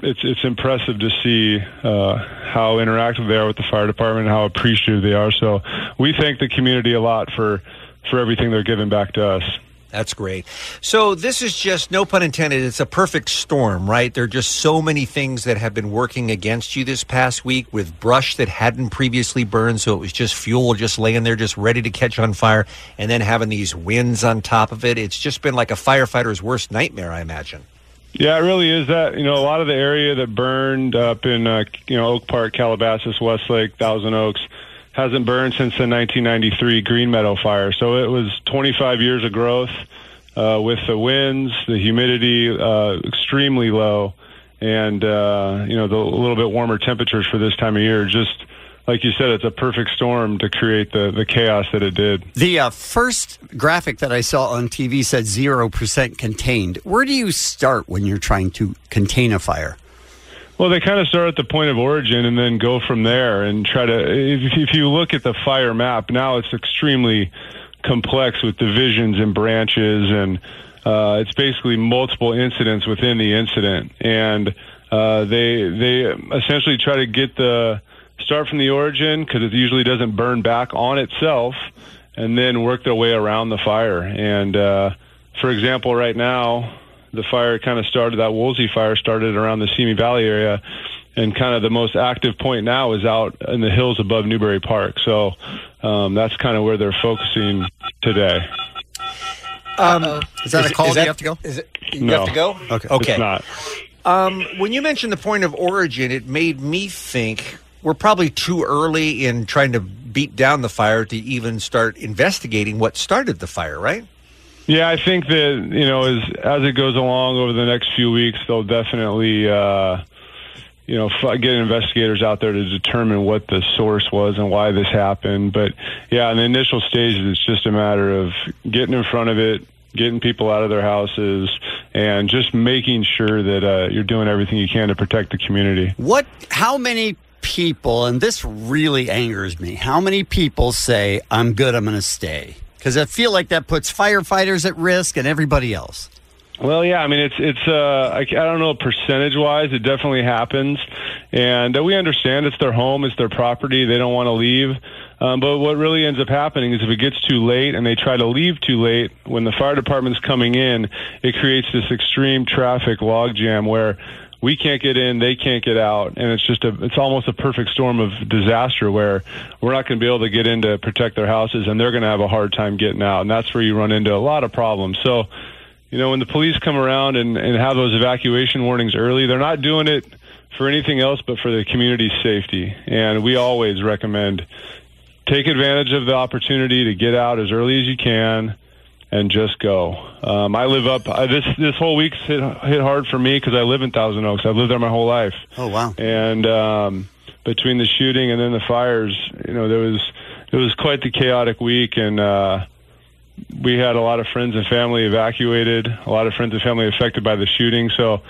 it's impressive to see how interactive they are with the fire department and how appreciative they are. So we thank the community a lot for everything they're giving back to us. That's great. So this is just, no pun intended, it's a perfect storm, right? There are just so many things that have been working against you this past week, with brush that hadn't previously burned, so it was just fuel just laying there, just ready to catch on fire, and then having these winds on top of it. It's just been like a firefighter's worst nightmare, I imagine. Yeah, it really is that. A lot of the area that burned up in, Oak Park, Calabasas, Westlake, Thousand Oaks, hasn't burned since the 1993 Green Meadow fire. So it was 25 years of growth with the winds, the humidity extremely low, and, the little bit warmer temperatures for this time of year. Just like you said, it's a perfect storm to create the chaos that it did. The first graphic that I saw on TV said 0% contained. Where do you start when you're trying to contain a fire? Well, they kind of start at the point of origin and then go from there and try to, if you look at the fire map, now it's extremely complex with divisions and branches, and it's basically multiple incidents within the incident. And they essentially try to start from the origin, because it usually doesn't burn back on itself, and then work their way around the fire. And for example, right now, the fire kind of started, that Woolsey fire started around the Simi Valley area, and kind of the most active point now is out in the hills above Newbury Park. So that's kind of where they're focusing today. Is that a call? Do you have to go? You have to go? Okay. It's not. When you mentioned the point of origin, it made me think we're probably too early in trying to beat down the fire to even start investigating what started the fire, right? Yeah, I think that, as it goes along over the next few weeks, they'll definitely, get investigators out there to determine what the source was and why this happened. But, yeah, in the initial stages, it's just a matter of getting in front of it, getting people out of their houses, and just making sure that you're doing everything you can to protect the community. How many people, and this really angers me, how many people say, I'm good, I'm going to stay? Because I feel like that puts firefighters at risk and everybody else. Well, yeah, I mean, I don't know percentage-wise. It definitely happens. And we understand it's their home, it's their property. They don't want to leave. But what really ends up happening is if it gets too late and they try to leave too late, when the fire department's coming in, it creates this extreme traffic logjam where we can't get in, they can't get out, and it's almost a perfect storm of disaster where we're not going to be able to get in to protect their houses, and they're going to have a hard time getting out, and that's where you run into a lot of problems. So, when the police come around and have those evacuation warnings early, they're not doing it for anything else but for the community's safety, and we always recommend take advantage of the opportunity to get out as early as you can and just go. I live up. This whole week's hit hard for me because I live in Thousand Oaks. I've lived there my whole life. Oh wow! And between the shooting and then the fires, it was quite the chaotic week, and we had a lot of friends and family evacuated. A lot of friends and family affected by the shooting. So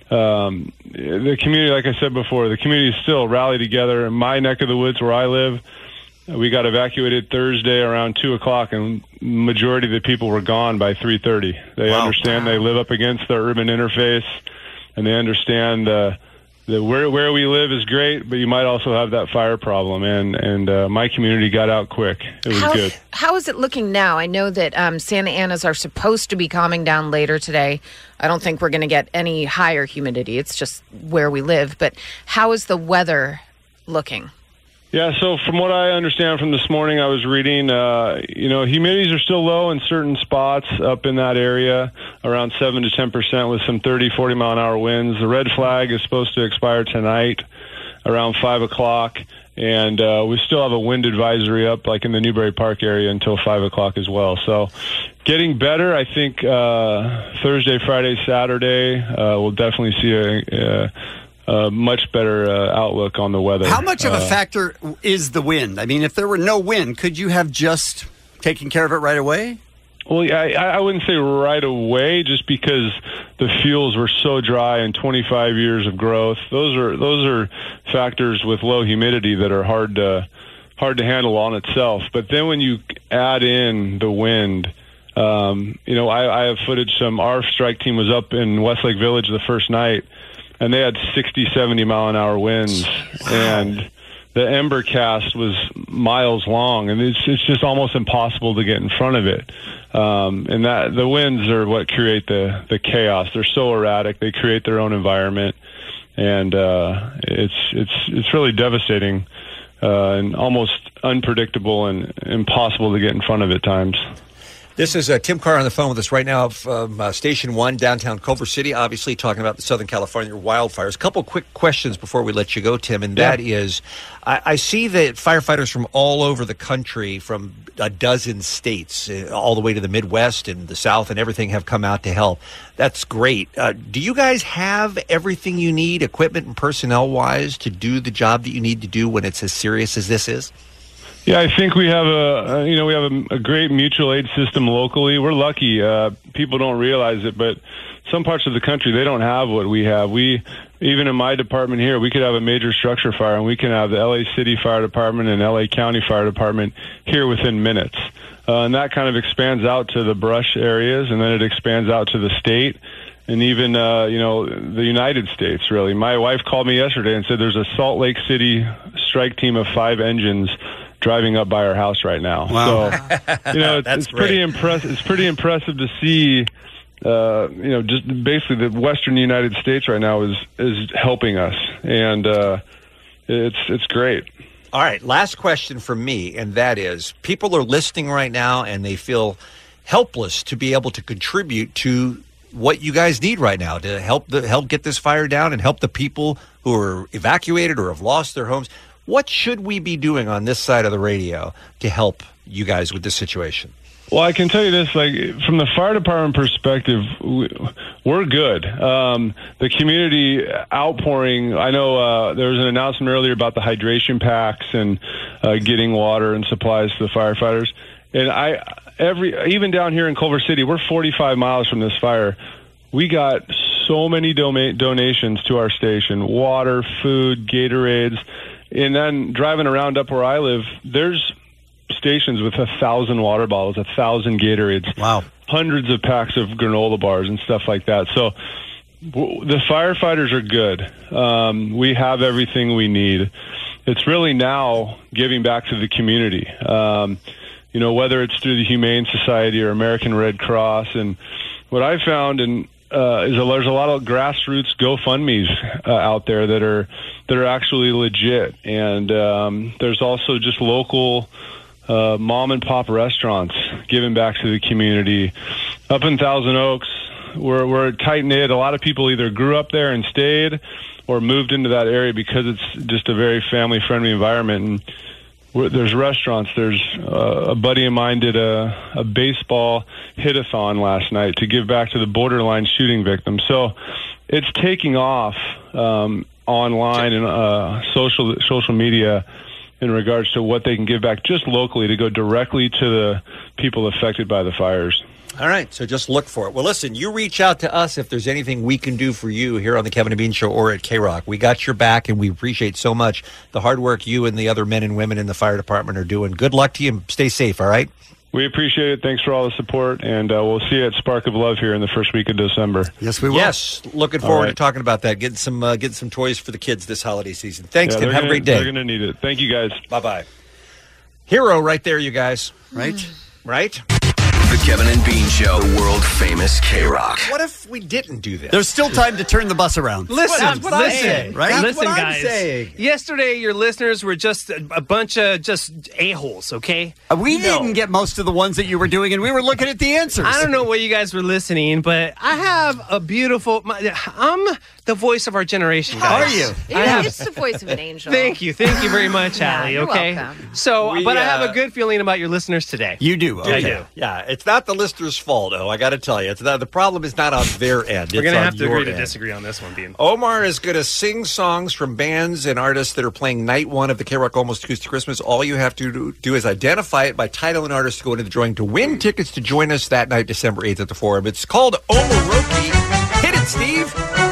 the community, like I said before, the community is still rallied together. In my neck of the woods where I live, we got evacuated Thursday around 2:00, and majority of the people were gone by 3:30. They understand they live up against the urban interface, and they understand that where we live is great, but you might also have that fire problem. And my community got out quick. It was good. How is it looking now? I know that Santa Anas are supposed to be calming down later today. I don't think we're going to get any higher humidity. It's just where we live. But how is the weather looking? Yeah, so from what I understand from this morning, I was reading, humidities are still low in certain spots up in that area, around 7 to 10% with some 30, 40-mile-an-hour winds. The red flag is supposed to expire tonight around 5 o'clock, and we still have a wind advisory up, like in the Newbury Park area, until 5 o'clock as well. So getting better. I think Thursday, Friday, Saturday, we'll definitely see a much better outlook on the weather. How much of a factor is the wind? I mean, if there were no wind, could you have just taken care of it right away? Well, yeah, I wouldn't say right away, just because the fuels were so dry and 25 years of growth. Those are factors with low humidity that are hard to handle on itself. But then when you add in the wind, I have footage. Our strike team was up in Westlake Village the first night. and they had 60, 70 mile an hour winds, and the ember cast was miles long, and it's just almost impossible to get in front of it. And that the winds are what create the chaos. They're so erratic; they create their own environment, and it's really devastating and almost unpredictable and impossible to get in front of at times. This is Tim Carr on the phone with us right now from Station 1, downtown Culver City, obviously talking about the Southern California wildfires. A couple quick questions before we let you go, Tim, and that is, I see that firefighters from all over the country, from a dozen states, all the way to the Midwest and the South and everything, have come out to help. That's great. Do you guys have everything you need, equipment and personnel-wise, to do the job that you need to do when it's as serious as this is? Yeah, I think we have a great mutual aid system locally. We're lucky. People don't realize it, but some parts of the country, they don't have what we have. Even in my department here, we could have a major structure fire, and we can have the LA City Fire Department and LA County Fire Department here within minutes. And that kind of expands out to the brush areas, and then it expands out to the state. And even, the United States, really. My wife called me yesterday and said there's a Salt Lake City strike team of 5 engines driving up by our house right now. Wow. So, it's pretty impressive. It's pretty impressive to see, just basically the Western United States right now is helping us. And it's great. All right, last question from me, and that is, people are listening right now and they feel helpless to be able to contribute to what you guys need right now to help get this fire down and help the people who are evacuated or have lost their homes. What should we be doing on this side of the radio to help you guys with this situation? Well, I can tell you this, from the fire department perspective, we're good. The community outpouring, I know there was an announcement earlier about the hydration packs and getting water and supplies to the firefighters. And even down here in Culver City, we're 45 miles from this fire. We got so many donations to our station, water, food, Gatorades. And then driving around up where I live, there's stations with 1,000 water bottles, 1,000 Gatorades. Wow. Hundreds of packs of granola bars and stuff like that. So the firefighters are good. We have everything we need. It's really now giving back to the community. Whether it's through the Humane Society or American Red Cross. And what I found is there's a lot of grassroots GoFundMes out there that are actually legit. And there's also just local mom and pop restaurants giving back to the community. Up in Thousand Oaks, we're tight-knit. A lot of people either grew up there and stayed or moved into that area because it's just a very family-friendly environment. And there's restaurants. There's a buddy of mine did a baseball hit-a-thon last night to give back to the borderline shooting victims. So it's taking off online and social media in regards to what they can give back just locally to go directly to the people affected by the fires. All right, so just look for it. Well, listen, you reach out to us if there's anything we can do for you here on the Kevin and Bean Show or at K-Rock. We got your back, and we appreciate so much the hard work you and the other men and women in the fire department are doing. Good luck to you, and stay safe, all right? We appreciate it. Thanks for all the support, and we'll see you at Spark of Love here in the first week of December. Yes, we will. Yes, looking forward to talking about that. Getting some toys for the kids this holiday season. Thanks, Tim. Have a great day. They're going to need it. Thank you, guys. Bye-bye. Hero right there, you guys. Right? Right? The Kevin and Bean Show, world famous K-Rock. What if we didn't do this? There's still time to turn the bus around. Listen, right? Listen, guys. Yesterday, your listeners were just a bunch of just a-holes, okay? We didn't get most of the ones that you were doing, and we were looking at the answers. I don't know what you guys were listening, but I have a beautiful... I'm the voice of our generation, guys. Are you? It's the voice of an angel. Thank you very much, Allie, you're okay? welcome. So, but I have a good feeling about your listeners today. You do? Okay. I do. Yeah, it's not the listener's fault, I got to tell you. It's not, the problem is not on their end. We're going to have to agree end. to disagree on this one, Bean. Omar is going to sing songs from bands and artists that are playing night one of the K-Rock Almost Acoustic Christmas. All you have to do is identify it by title and artist to go into the drawing to win tickets to join us that night, December 8th at the Forum. It's called Omaroki. Hit it, Steve.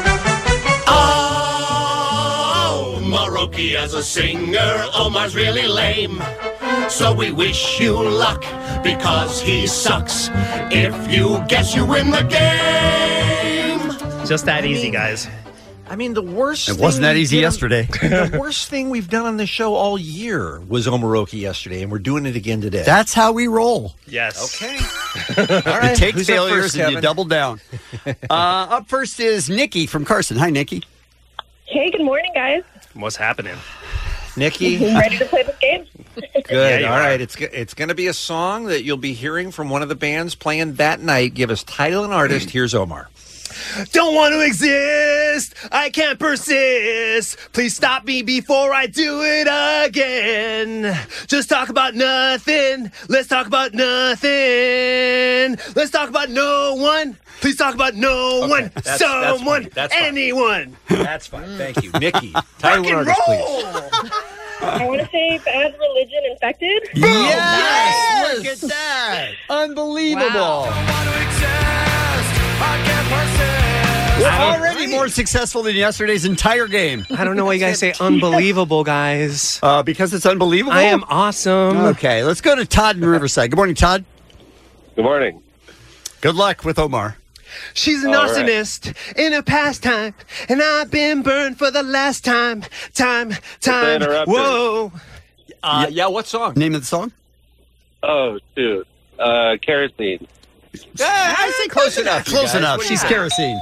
Omaroki as a singer, Omar's really lame. So we wish you luck because he sucks. If you guess, you win the game. Just that easy, guys. I mean, the worst. It wasn't that easy yesterday. The worst thing we've done on the show all year was Omaroki yesterday, and we're doing it again today. That's how we roll. Yes. Okay. All right. You take Who's up failures first, and you Kevin? double down. Up first is Nikki from Carson. Hi, Nikki. Hey, good morning, guys. What's happening? Nikki? Ready to play this game? Good. you All are. right. It's going to be a song that you'll be hearing from one of the bands playing that night. Give us title and artist. Here's Omar. Don't want to exist. I can't persist. Please stop me before I do it again. Just talk about nothing. Let's talk about nothing. Let's talk about no one. Please talk about no one. that's Someone. fine. That's fine. anyone. That's fine. Thank you. Nikki, title and artist, please. I want to say Bad Religion Infected. Yes! Look at that. Unbelievable. We're already more successful than yesterday's entire game. I don't know why you guys say unbelievable, guys. Because it's unbelievable? I am awesome. Okay, let's go to Todd in Riverside. Good morning, Todd. Good morning. Good luck with Omar. She's an All right. arsonist in a pastime, and I've been burned for the last time. interrupted. Whoa. Yeah, what song? Name of the song? Oh, shoot. Kerosene. I say close enough. you Close guys. enough. What do you She's think? kerosene.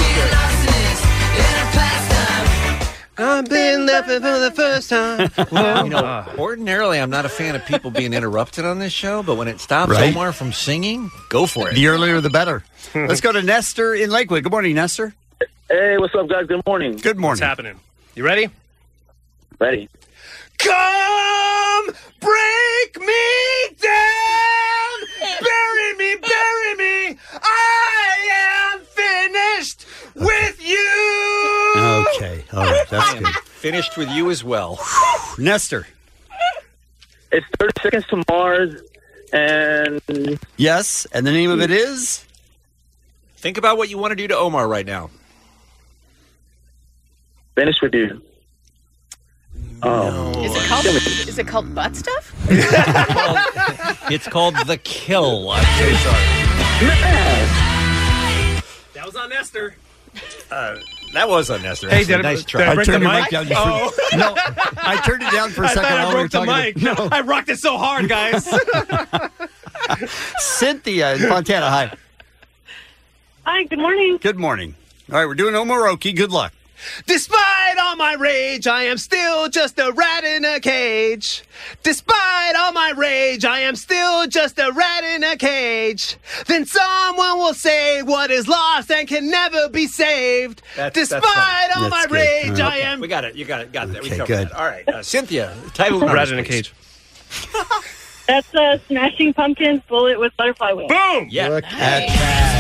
I've been left for the first time. Whoa. You know, ordinarily, I'm not a fan of people being interrupted on this show, but when it stops Right. Omar from singing, go for it. The earlier, the better. Let's go to Nestor in Lakewood. Good morning, Nestor. Hey, what's up, guys? Good morning. Good morning. What's happening? You ready? Ready. Come break me down, bury me, bury me. I am finished with you. Okay. All right. That's good. Finished with you as well. Nestor. It's 30 Seconds to Mars, and Yes. And the name of it is? Think about what you want to do to Omar right now. Finished with You. Oh. Is it called butt stuff? It's called The Kill. I'm so sorry. That was on Nestor. That was on Nestor. Hey, actually. did I- nice did try. I break turned the your mic? mic down just Oh. for, No, I turned it down for a I second thought I while we were broke the talking. mic. No. I rocked it so hard, guys. Cynthia in Fontana. Hi. Hi, good morning. Good morning. All right, we're doing Omaroki. Good luck. Despite all my rage, I am still just a rat in a cage. Despite all my rage, I am still just a rat in a cage. Then someone will say what is lost and can never be saved. Despite fine. all my That's good. rage, All I right. am. We got it. You got it. Got that. We Okay, covered good. that. All right. Cynthia, title and Rat artist, in a please. cage. That's Smashing Pumpkins Bullet with Butterfly Wings. Boom! Yeah. Look at that.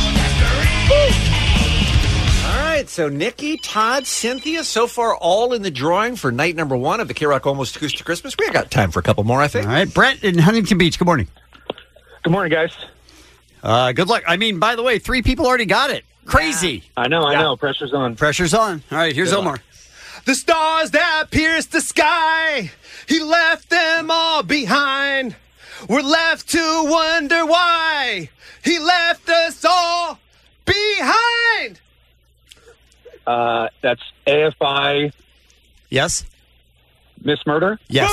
All right, so Nikki, Todd, Cynthia, so far all in the drawing for night number 1 of the K-Rock Almost Acoustic Christmas. We got time for a couple more, I think. All right, Brett in Huntington Beach. Good morning. Good morning, guys. Good luck. I mean, by the way, 3 people already got it. Crazy. I know. Pressure's on. Pressure's on. All right, here's Good Omar. luck. The stars that pierce the sky, he left them all behind. We're left to wonder why he left us all behind. That's AFI. Yes. Miss Murder. Yes.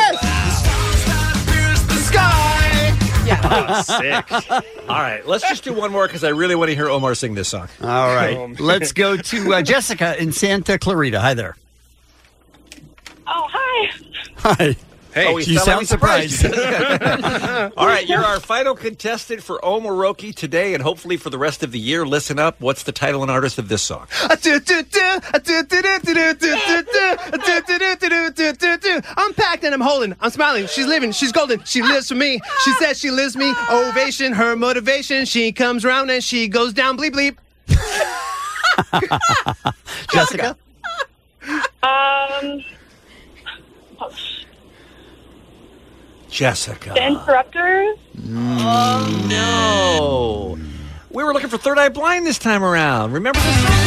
The sky. Yeah. Sick. All right, let's just do one more because I really want to hear Omar sing this song. All right. Let's go to Jessica in Santa Clarita. Hi there. Oh, hi. Hi. Hey, you sound surprised. All right, you're our final contestant for Omaroki today and hopefully for the rest of the year. Listen up. What's the title and artist of this song? I'm packed and I'm holding. I'm smiling. She's living. She's golden. She lives for me. She says she lives me. Ovation. Her motivation. She comes round and she goes down. Bleep bleep. Jessica. Jessica. The Interrupters. Oh, no. We were looking for Third Eye Blind this time around. Remember this song?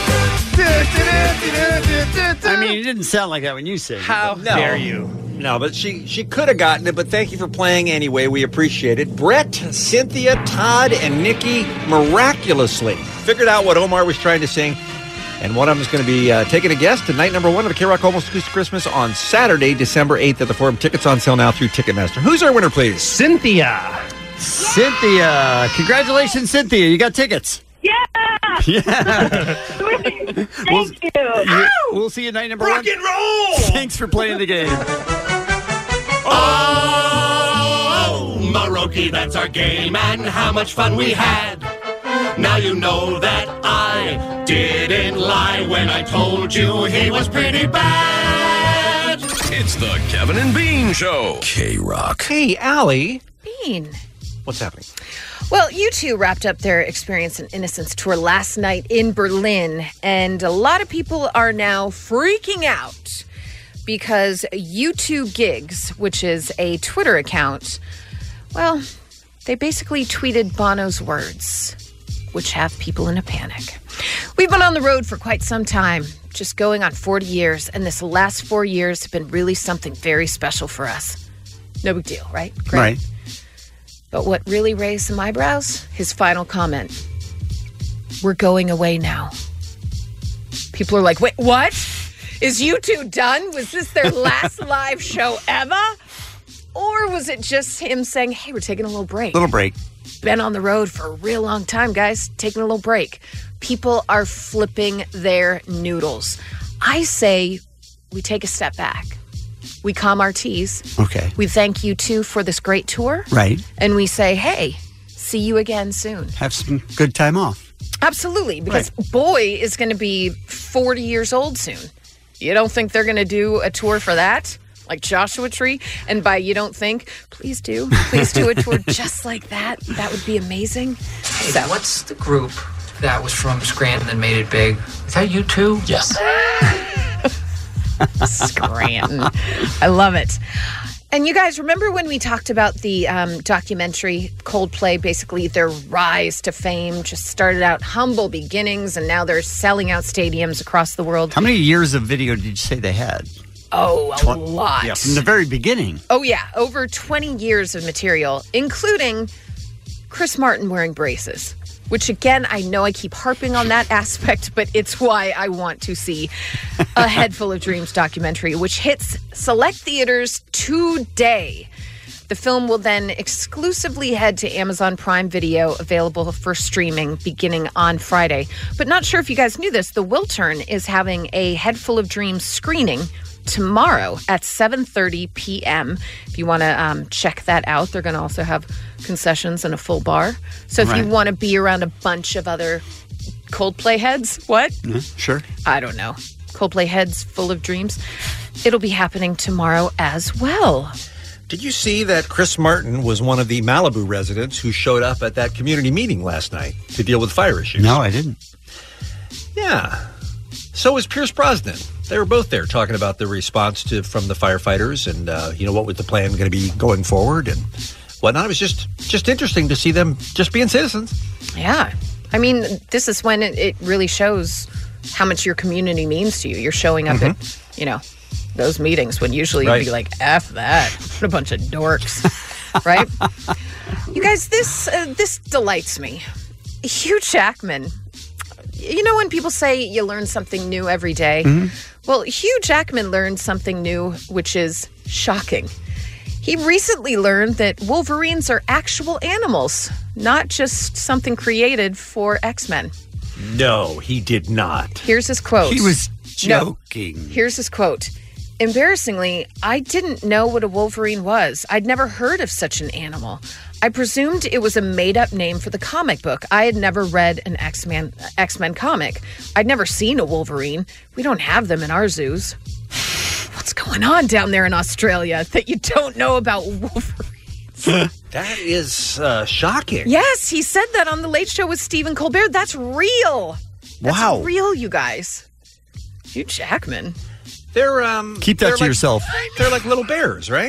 I mean, it didn't sound like that when you sang it. How dare you? No, but she could have gotten it, but thank you for playing anyway. We appreciate it. Brett, Cynthia, Todd, and Nikki miraculously figured out what Omar was trying to sing And one of them is going to be taking a guest to night number 1 of the K-Rock Almost Acoustic Christmas on Saturday, December 8th at the Forum. Tickets on sale now through Ticketmaster. Who's our winner, please? Cynthia. Cynthia. Congratulations, Cynthia. You got tickets. Yeah. Yeah. Thank you. We'll see you night number 1. Rock and roll. Thanks for playing the game. Oh, Maroki, that's our game, and how much fun we had. Now you know that I didn't lie when I told you he was pretty bad. It's the Kevin and Bean Show. K-Rock. Hey, Allie. Bean. What's happening? Well, U2 wrapped up their Experience in Innocence tour last night in Berlin, and a lot of people are now freaking out because U2 Gigs, which is a Twitter account, well, they basically tweeted Bono's words, which have people in a panic. We've been on the road for quite some time, just going on 40 years, and this last 4 years have been really something very special for us. No big deal, right? Great. Right. But what really raised some eyebrows? His final comment. We're going away now. People are like, wait, what? Is U2 done? Was this their last live show ever? Or was it just him saying, hey, we're taking a little break? Little break. Been on the road for a real long time, guys. Taking a little break. People are flipping their noodles. I say we take a step back. We calm our teas. Okay. We thank U2 for this great tour. Right. And we say, hey, see you again soon. Have some good time off. Absolutely, because Boy is going to be 40 years old soon. You don't think they're going to do a tour for that? Like Joshua Tree? And by you don't think, please do. Please do a tour just like that. That would be amazing. Hey, what's the group that was from Scranton and made it big? Is that U2? Yes. Scranton. I love it. And you guys, remember when we talked about the documentary Coldplay, basically their rise to fame, just started out humble beginnings, and now they're selling out stadiums across the world. How many years of video did you say they had? Oh, a lot. Yeah, from the very beginning. Oh, yeah. Over 20 years of material, including Chris Martin wearing braces. Which, again, I know I keep harping on that aspect, but it's why I want to see a Head Full of Dreams documentary, which hits select theaters today. The film will then exclusively head to Amazon Prime Video, available for streaming beginning on Friday. But not sure if you guys knew this, the Wiltern is having a Head Full of Dreams screening tomorrow at 7:30 p.m. If you want to check that out, they're going to also have concessions and a full bar. So if you want to be around a bunch of other Coldplay heads, what? Sure. I don't know. Coldplay heads full of dreams. It'll be happening tomorrow as well. Did you see that Chris Martin was one of the Malibu residents who showed up at that community meeting last night to deal with fire issues? No, I didn't. Yeah. So was Pierce Brosnan. They were both there talking about the response from the firefighters and, what was the plan going to be going forward and whatnot. It was just interesting to see them just being citizens. Yeah. I mean, this is when it really shows how much your community means to you. You're showing up at, those meetings when usually you'd be like, F that. What a bunch of dorks. Right? You guys, this delights me. Hugh Jackman. You know when people say you learn something new every day? Mm-hmm. Well, Hugh Jackman learned something new, which is shocking. He recently learned that Wolverines are actual animals, not just something created for X-Men. No, he did not. Here's his quote. He was joking. No. Here's his quote. Embarrassingly, I didn't know what a Wolverine was. I'd never heard of such an animal. I presumed it was a made-up name for the comic book. I had never read an X-Men comic. I'd never seen a Wolverine. We don't have them in our zoos. What's going on down there in Australia that you don't know about Wolverines? That is shocking. Yes, he said that on The Late Show with Stephen Colbert. That's real. That's real, you guys. Hugh Jackman. They're keep that to yourself. They're like little bears, right?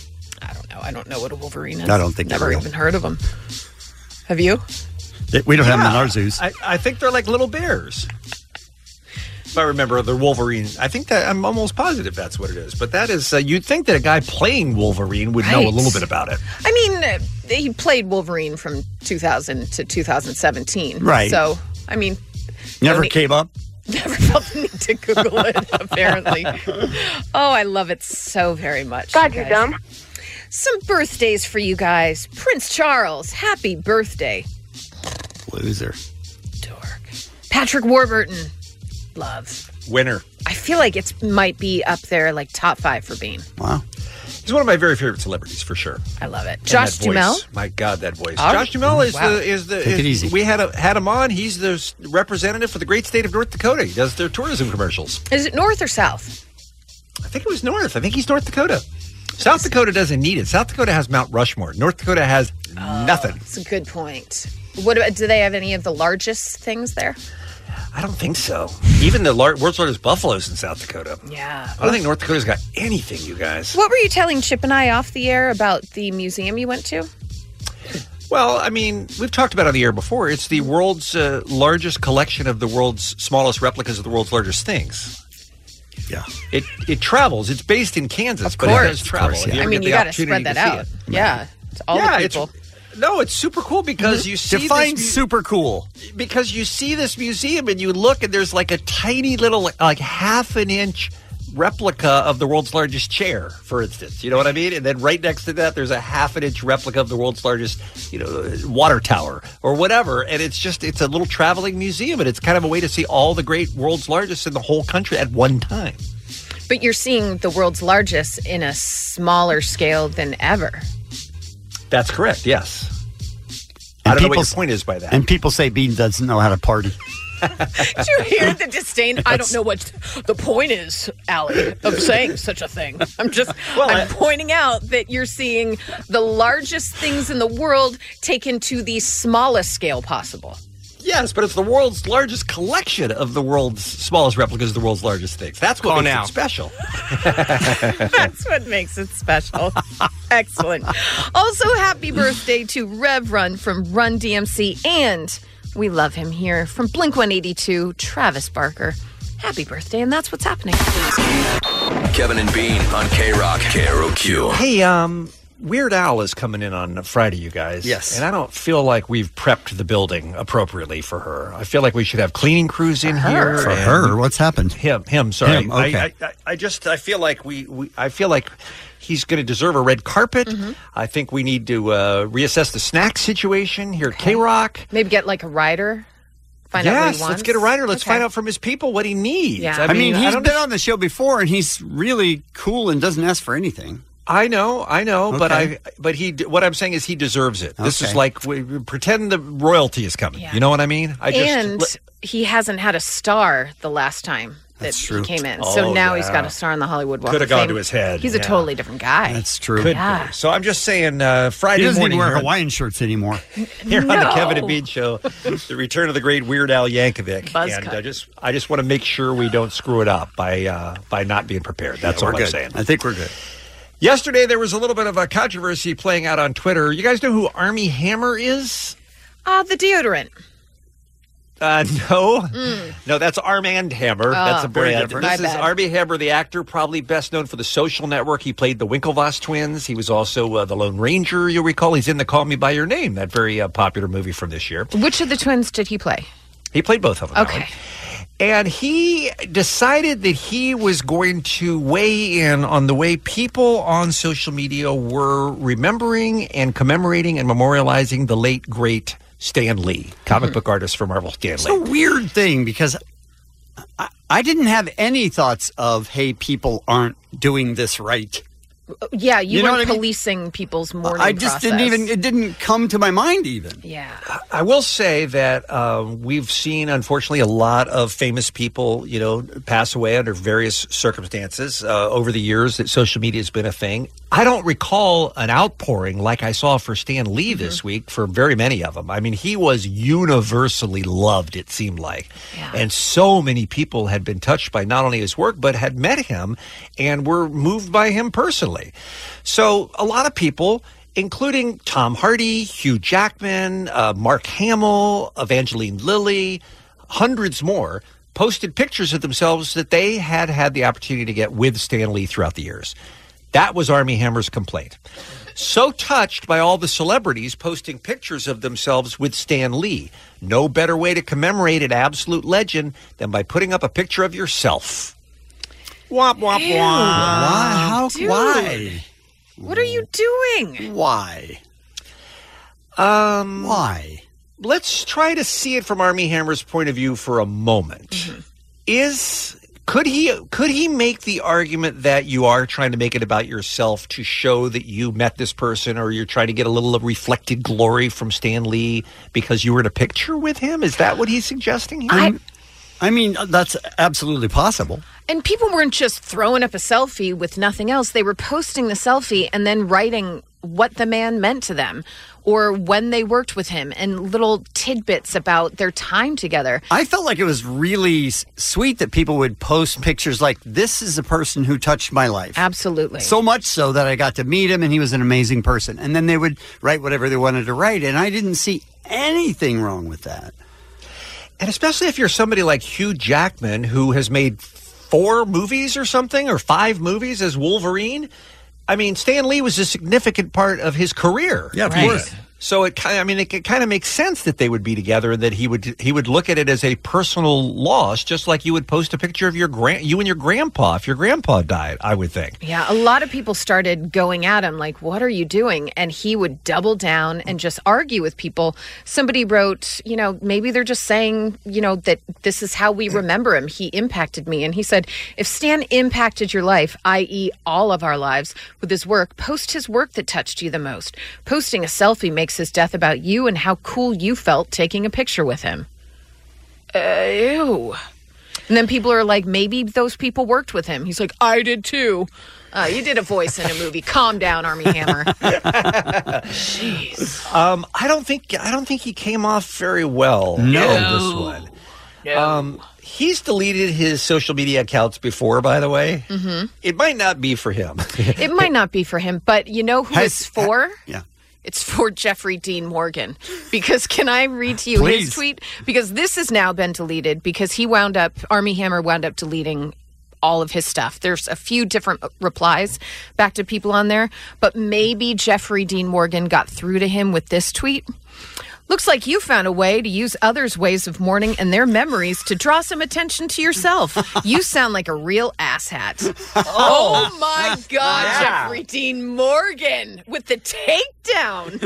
I don't know what a Wolverine is. I don't think never even heard of them. Have you? We don't have them in our zoos. I think they're like little bears. If I remember the Wolverine, I think that I'm almost positive that's what it is. But that is, you'd think that a guy playing Wolverine would know a little bit about it. I mean, he played Wolverine from 2000 to 2017. Right. So, I mean. Never came up? Never felt the need to Google it, apparently. Oh, I love it so very much. God, you're dumb. Some birthdays for you guys. Prince Charles, happy birthday. Loser. Patrick Warburton, love. Winner. I feel like it might be up there, like top 5 for Bean. Wow. He's one of my very favorite celebrities, for sure. I love it. And Josh that voice. Duhamel. My God, that voice. Oh, Josh Duhamel is wow. the. Take it easy. We had him on. He's the representative for the great state of North Dakota. He does their tourism commercials. Is it north or south? I think it was north. I think he's North Dakota. South Dakota doesn't need it. South Dakota has Mount Rushmore. North Dakota has nothing. That's a good point. What about, do they have any of the largest things there? I don't think so. Even the world's largest buffaloes in South Dakota. Yeah. I don't think North Dakota's got anything, you guys. What were you telling Chip and I off the air about the museum you went to? Well, I mean, we've talked about it on the air before. It's the world's largest collection of the world's smallest replicas of the world's largest things. Yeah. It travels. It's based in Kansas, Of but course. it does travel. Of course, yeah. I mean, you got to spread that out. Yeah. To all the people. It's super cool because you see Define super cool. Because you see this museum and you look and there's like a tiny little, like half an inch replica of the world's largest chair, for instance. You know what I mean? And then right next to that, there's a half an inch replica of the world's largest, water tower or whatever. And it's a little traveling museum, and it's kind of a way to see all the great world's largest in the whole country at one time. But you're seeing the world's largest in a smaller scale than ever. That's correct, yes. I don't know what your point is by that. And people say Bean doesn't know how to party. Did you hear the disdain? I don't know what the point is, Allie, of saying such a thing. I'm pointing out that you're seeing the largest things in the world taken to the smallest scale possible. Yes, but it's the world's largest collection of the world's smallest replicas of the world's largest things. That's what makes it special. That's what makes it special. Excellent. Also, happy birthday to Rev Run from Run DMC, and we love him here from Blink-182, Travis Barker. Happy birthday, and that's what's happening. Kevin and Bean on K-Rock, KROQ. Hey, Weird Al is coming in on Friday, you guys. Yes. And I don't feel like we've prepped the building appropriately for her. I feel like we should have cleaning crews in here. For her? What's happened? Him, sorry. Him, okay. I feel like I feel like he's going to deserve a red carpet. Mm-hmm. I think we need to reassess the snack situation here at K-Rock. Maybe get like a rider. Find out what he wants. Let's get a rider. Let's find out from his people what he needs. Yeah. I mean he's been on the show before, and he's really cool and doesn't ask for anything. I know, Okay. but what I'm saying is he deserves it. This is like pretend the royalty is coming. Yeah. You know what I mean? He hasn't had a star the last time that he came in, so now he's got a star on the Hollywood Walk Could of have Fame. gone to his head. He's a totally different guy. That's true. Could be. So I'm just saying, Friday he doesn't morning even wear Hawaiian shirts anymore. Here on the Kevin and Bean Show, the return of the great Weird Al Yankovic. And I just want to make sure we don't screw it up by not being prepared. That's all I'm saying. I think we're good. Yesterday, there was a little bit of a controversy playing out on Twitter. You guys know who Armie Hammer is? The deodorant. No. No, that's Armand Hammer. That's a brand. different. This is Armie Hammer, the actor, probably best known for The Social Network. He played the Winklevoss twins. He was also the Lone Ranger, you'll recall. He's in the Call Me By Your Name, that very popular movie from this year. Which of the twins did he play? He played both of them. Okay. Alan. And he decided that he was going to weigh in on the way people on social media were remembering and commemorating and memorializing the late, great Stan Lee, comic book artist for Marvel. Stan Lee. It's a weird thing because I didn't have any thoughts of, hey, people aren't doing this right. Yeah, you know weren't what I mean? policing people's mourning I just process. it didn't come to my mind even. Yeah. I will say that we've seen, unfortunately, a lot of famous people, pass away under various circumstances over the years that social media has been a thing. I don't recall an outpouring like I saw for Stan Lee this week for very many of them. I mean, he was universally loved, it seemed like. Yeah. And so many people had been touched by not only his work, but had met him and were moved by him personally. So a lot of people, including Tom Hardy, Hugh Jackman, Mark Hamill, Evangeline Lilly, hundreds more, posted pictures of themselves that they had the opportunity to get with Stan Lee throughout the years. That was Armie Hammer's complaint. So touched by all the celebrities posting pictures of themselves with Stan Lee. No better way to commemorate an absolute legend than by putting up a picture of yourself. Womp, womp, Ew. womp. Why? What are you doing? Why? Why? Let's try to see it from Armie Hammer's point of view for a moment. Could he make the argument that you are trying to make it about yourself to show that you met this person, or you're trying to get a little reflected glory from Stan Lee because you were in a picture with him? Is that what he's suggesting here? I mean, that's absolutely possible. And people weren't just throwing up a selfie with nothing else. They were posting the selfie and then writing what the man meant to them or when they worked with him and little tidbits about their time together. I felt like it was really sweet that people would post pictures like, this is a person who touched my life. Absolutely. So much so that I got to meet him and he was an amazing person. And then they would write whatever they wanted to write. And I didn't see anything wrong with that. And especially if you're somebody like Hugh Jackman, who has made 4 movies or something, or 5 movies as Wolverine. I mean, Stan Lee was a significant part of his career. Yeah, of course. So it kind of makes sense that they would be together, and that he would look at it as a personal loss, just like you would post a picture of you and your grandpa if your grandpa died, I would think. Yeah, a lot of people started going at him like, what are you doing? And he would double down and just argue with people. Somebody wrote, maybe they're just saying, that this is how we remember him. He impacted me. And he said, if Stan impacted your life, i.e. all of our lives, with his work, post his work that touched you the most. Posting a selfie makes his death about you and how cool you felt taking a picture with him. Ew. And then people are like, maybe those people worked with him. He's like, I did too. You did a voice in a movie. Calm down, Armie Hammer. Jeez. I don't think he came off very well. No. In this one. No. He's deleted his social media accounts before, by the way. Mm-hmm. It might not be for him. It might not be for him, but you know who it's for? Yeah. It's for Jeffrey Dean Morgan. Because can I read to you his tweet? Because this has now been deleted because Armie Hammer wound up deleting all of his stuff. There's a few different replies back to people on there, but maybe Jeffrey Dean Morgan got through to him with this tweet. Looks like you found a way to use others' ways of mourning and their memories to draw some attention to yourself. You sound like a real asshat. Oh my God, yeah. Jeffrey Dean Morgan with the takedown.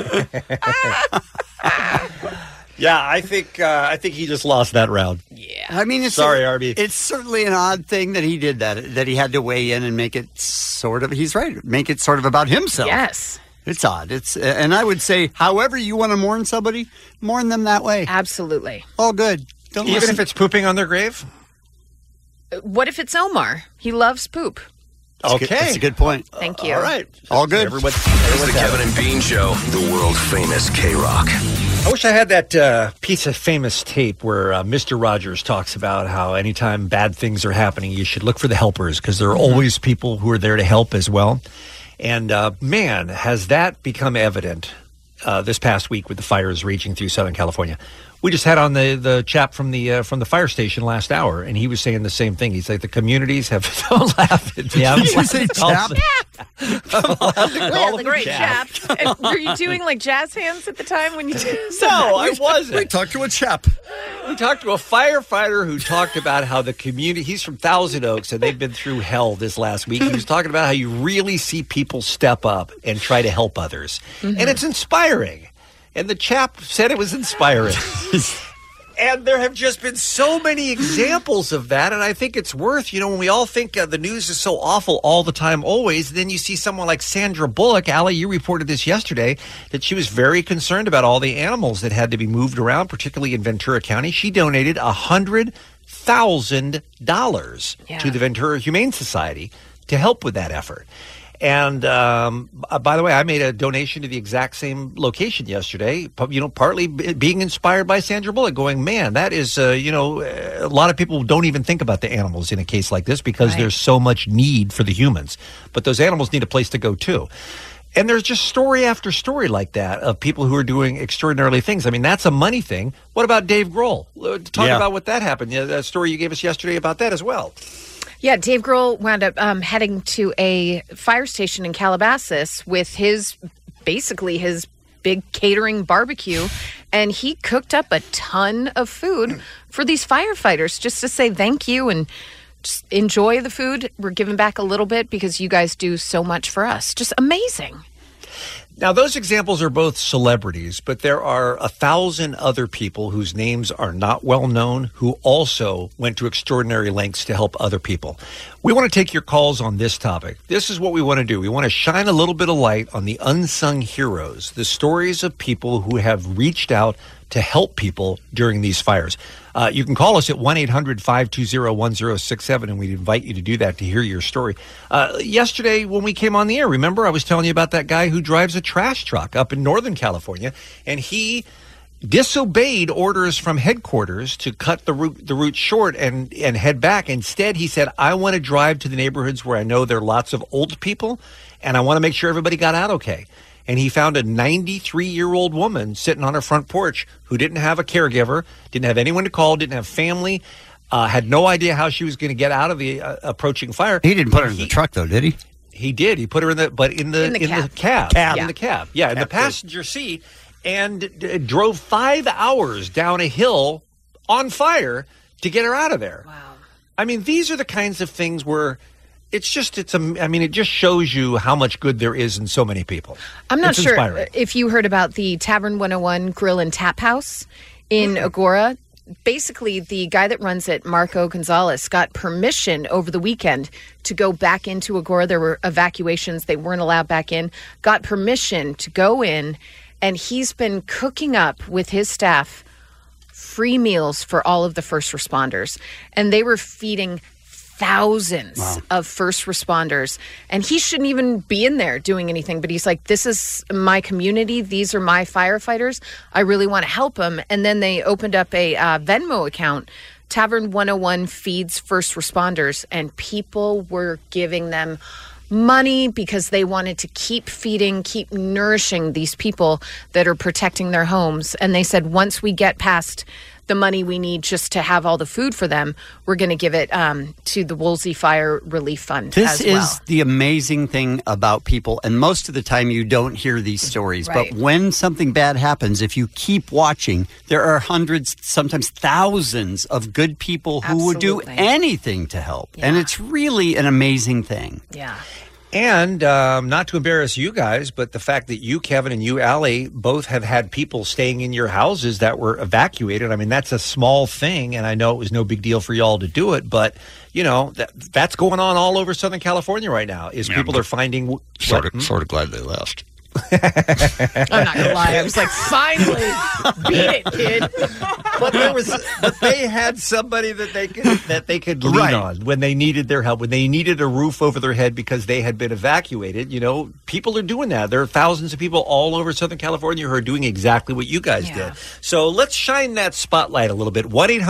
Yeah, I think he just lost that round. Yeah. I mean, sorry, Arby. It's certainly an odd thing that he did that he had to weigh in and make it sort of. He's right. Make it sort of about himself. Yes. It's odd. And I would say, however you want to mourn somebody, mourn them that way. Absolutely. All good. Don't Even listen. if it's pooping on their grave? What if it's Omar? He loves poop. Okay. That's a good point. Thank you. All right. All good. It's the Kevin and Bean Show, the world famous K-Rock. I wish I had that piece of famous tape where Mr. Rogers talks about how anytime bad things are happening, you should look for the helpers because there are always people who are there to help as well. And man, has that become evident this past week with the fires raging through Southern California. We just had on the chap from the fire station last hour, and he was saying the same thing. He's like, the communities have don't laugh at me. Did you say chap? Well, the great chap. And were you doing like jazz hands at the time when you did? No, I wasn't. We talked to a chap. We talked to a firefighter who talked about how the community, he's from Thousand Oaks, and they've been through hell this last week. He was talking about how you really see people step up and try to help others. Mm-hmm. And it's inspiring. And the chap said it was inspiring. And there have just been so many examples of that. And I think it's worth, when we all think the news is so awful all the time, always, then you see someone like Sandra Bullock. Allie, you reported this yesterday, that she was very concerned about all the animals that had to be moved around, particularly in Ventura County. She donated $100,000 to the Ventura Humane Society to help with that effort. And by the way, I made a donation to the exact same location yesterday, partly being inspired by Sandra Bullock, going, man, that is, a lot of people don't even think about the animals in a case like this because there's so much need for the humans. But those animals need a place to go, too. And there's just story after story like that of people who are doing extraordinary things. I mean, that's a money thing. What about Dave Grohl? Talk about what that happened. That story you gave us yesterday about that as well. Yeah, Dave Grohl wound up heading to a fire station in Calabasas with his basically his big catering barbecue, and he cooked up a ton of food for these firefighters just to say thank you and just enjoy the food. We're giving back a little bit because you guys do so much for us. Just amazing. Now, those examples are both celebrities, but there are 1,000 other people whose names are not well known who also went to extraordinary lengths to help other people. We want to take your calls on this topic. This is what we want to do. We want to shine a little bit of light on the unsung heroes, the stories of people who have reached out to help people during these fires. You can call us at 1-800-520-1067, and we'd invite you to do that to hear your story. Yesterday, when we came on the air, remember I was telling you about that guy who drives a trash truck up in Northern California, and he disobeyed orders from headquarters to cut the route short and head back. Instead, he said, I want to drive to the neighborhoods where I know there are lots of old people, and I want to make sure everybody got out okay. And he found a 93-year-old woman sitting on her front porch who didn't have a caregiver, didn't have anyone to call, didn't have family, had no idea how she was going to get out of the approaching fire. He didn't put her in the truck, though, did he? He did. He put her in the cab. In the passenger seat, and drove 5 hours down a hill on fire to get her out of there. Wow. I mean, these are the kinds of things where it just shows you how much good there is in so many people. I'm not sure if you heard about the Tavern 101 Grill and Tap House in Agoura. Basically, the guy that runs it, Marco Gonzalez, got permission over the weekend to go back into Agoura. There were evacuations. They weren't allowed back in. Got permission to go in, and he's been cooking up with his staff free meals for all of the first responders. And they were feeding thousands of first responders, and he shouldn't even be in there doing anything, but he's like, this is my community, these are my firefighters, I really want to help them. And then they opened up a Venmo account. Tavern 101 feeds first responders, and people were giving them money because they wanted to keep feeding, keep nourishing these people that are protecting their homes. And they said, once we get past the money we need just to have all the food for them, we're going to give it to the Woolsey Fire Relief Fund This as well. is the amazing thing about people, and most of the time you don't hear these stories. Right. But when something bad happens, if you keep watching, there are hundreds, sometimes thousands of good people who would do anything to help. Yeah. And it's really an amazing thing. Yeah. And not to embarrass you guys, but the fact that you, Kevin, and you, Allie, both have had people staying in your houses that were evacuated. I mean, that's a small thing, and I know it was no big deal for y'all to do it, but, you know, that's going on all over Southern California right now, is people are finding... Sort of glad they left. I'm not gonna lie, I was like, finally, beat it, kid. But they had somebody that they could lean on when they needed their help, when they needed a roof over their head because they had been evacuated. You know, people are doing that. There are thousands of people all over Southern California who are doing exactly what you guys did. So let's shine that spotlight a little bit.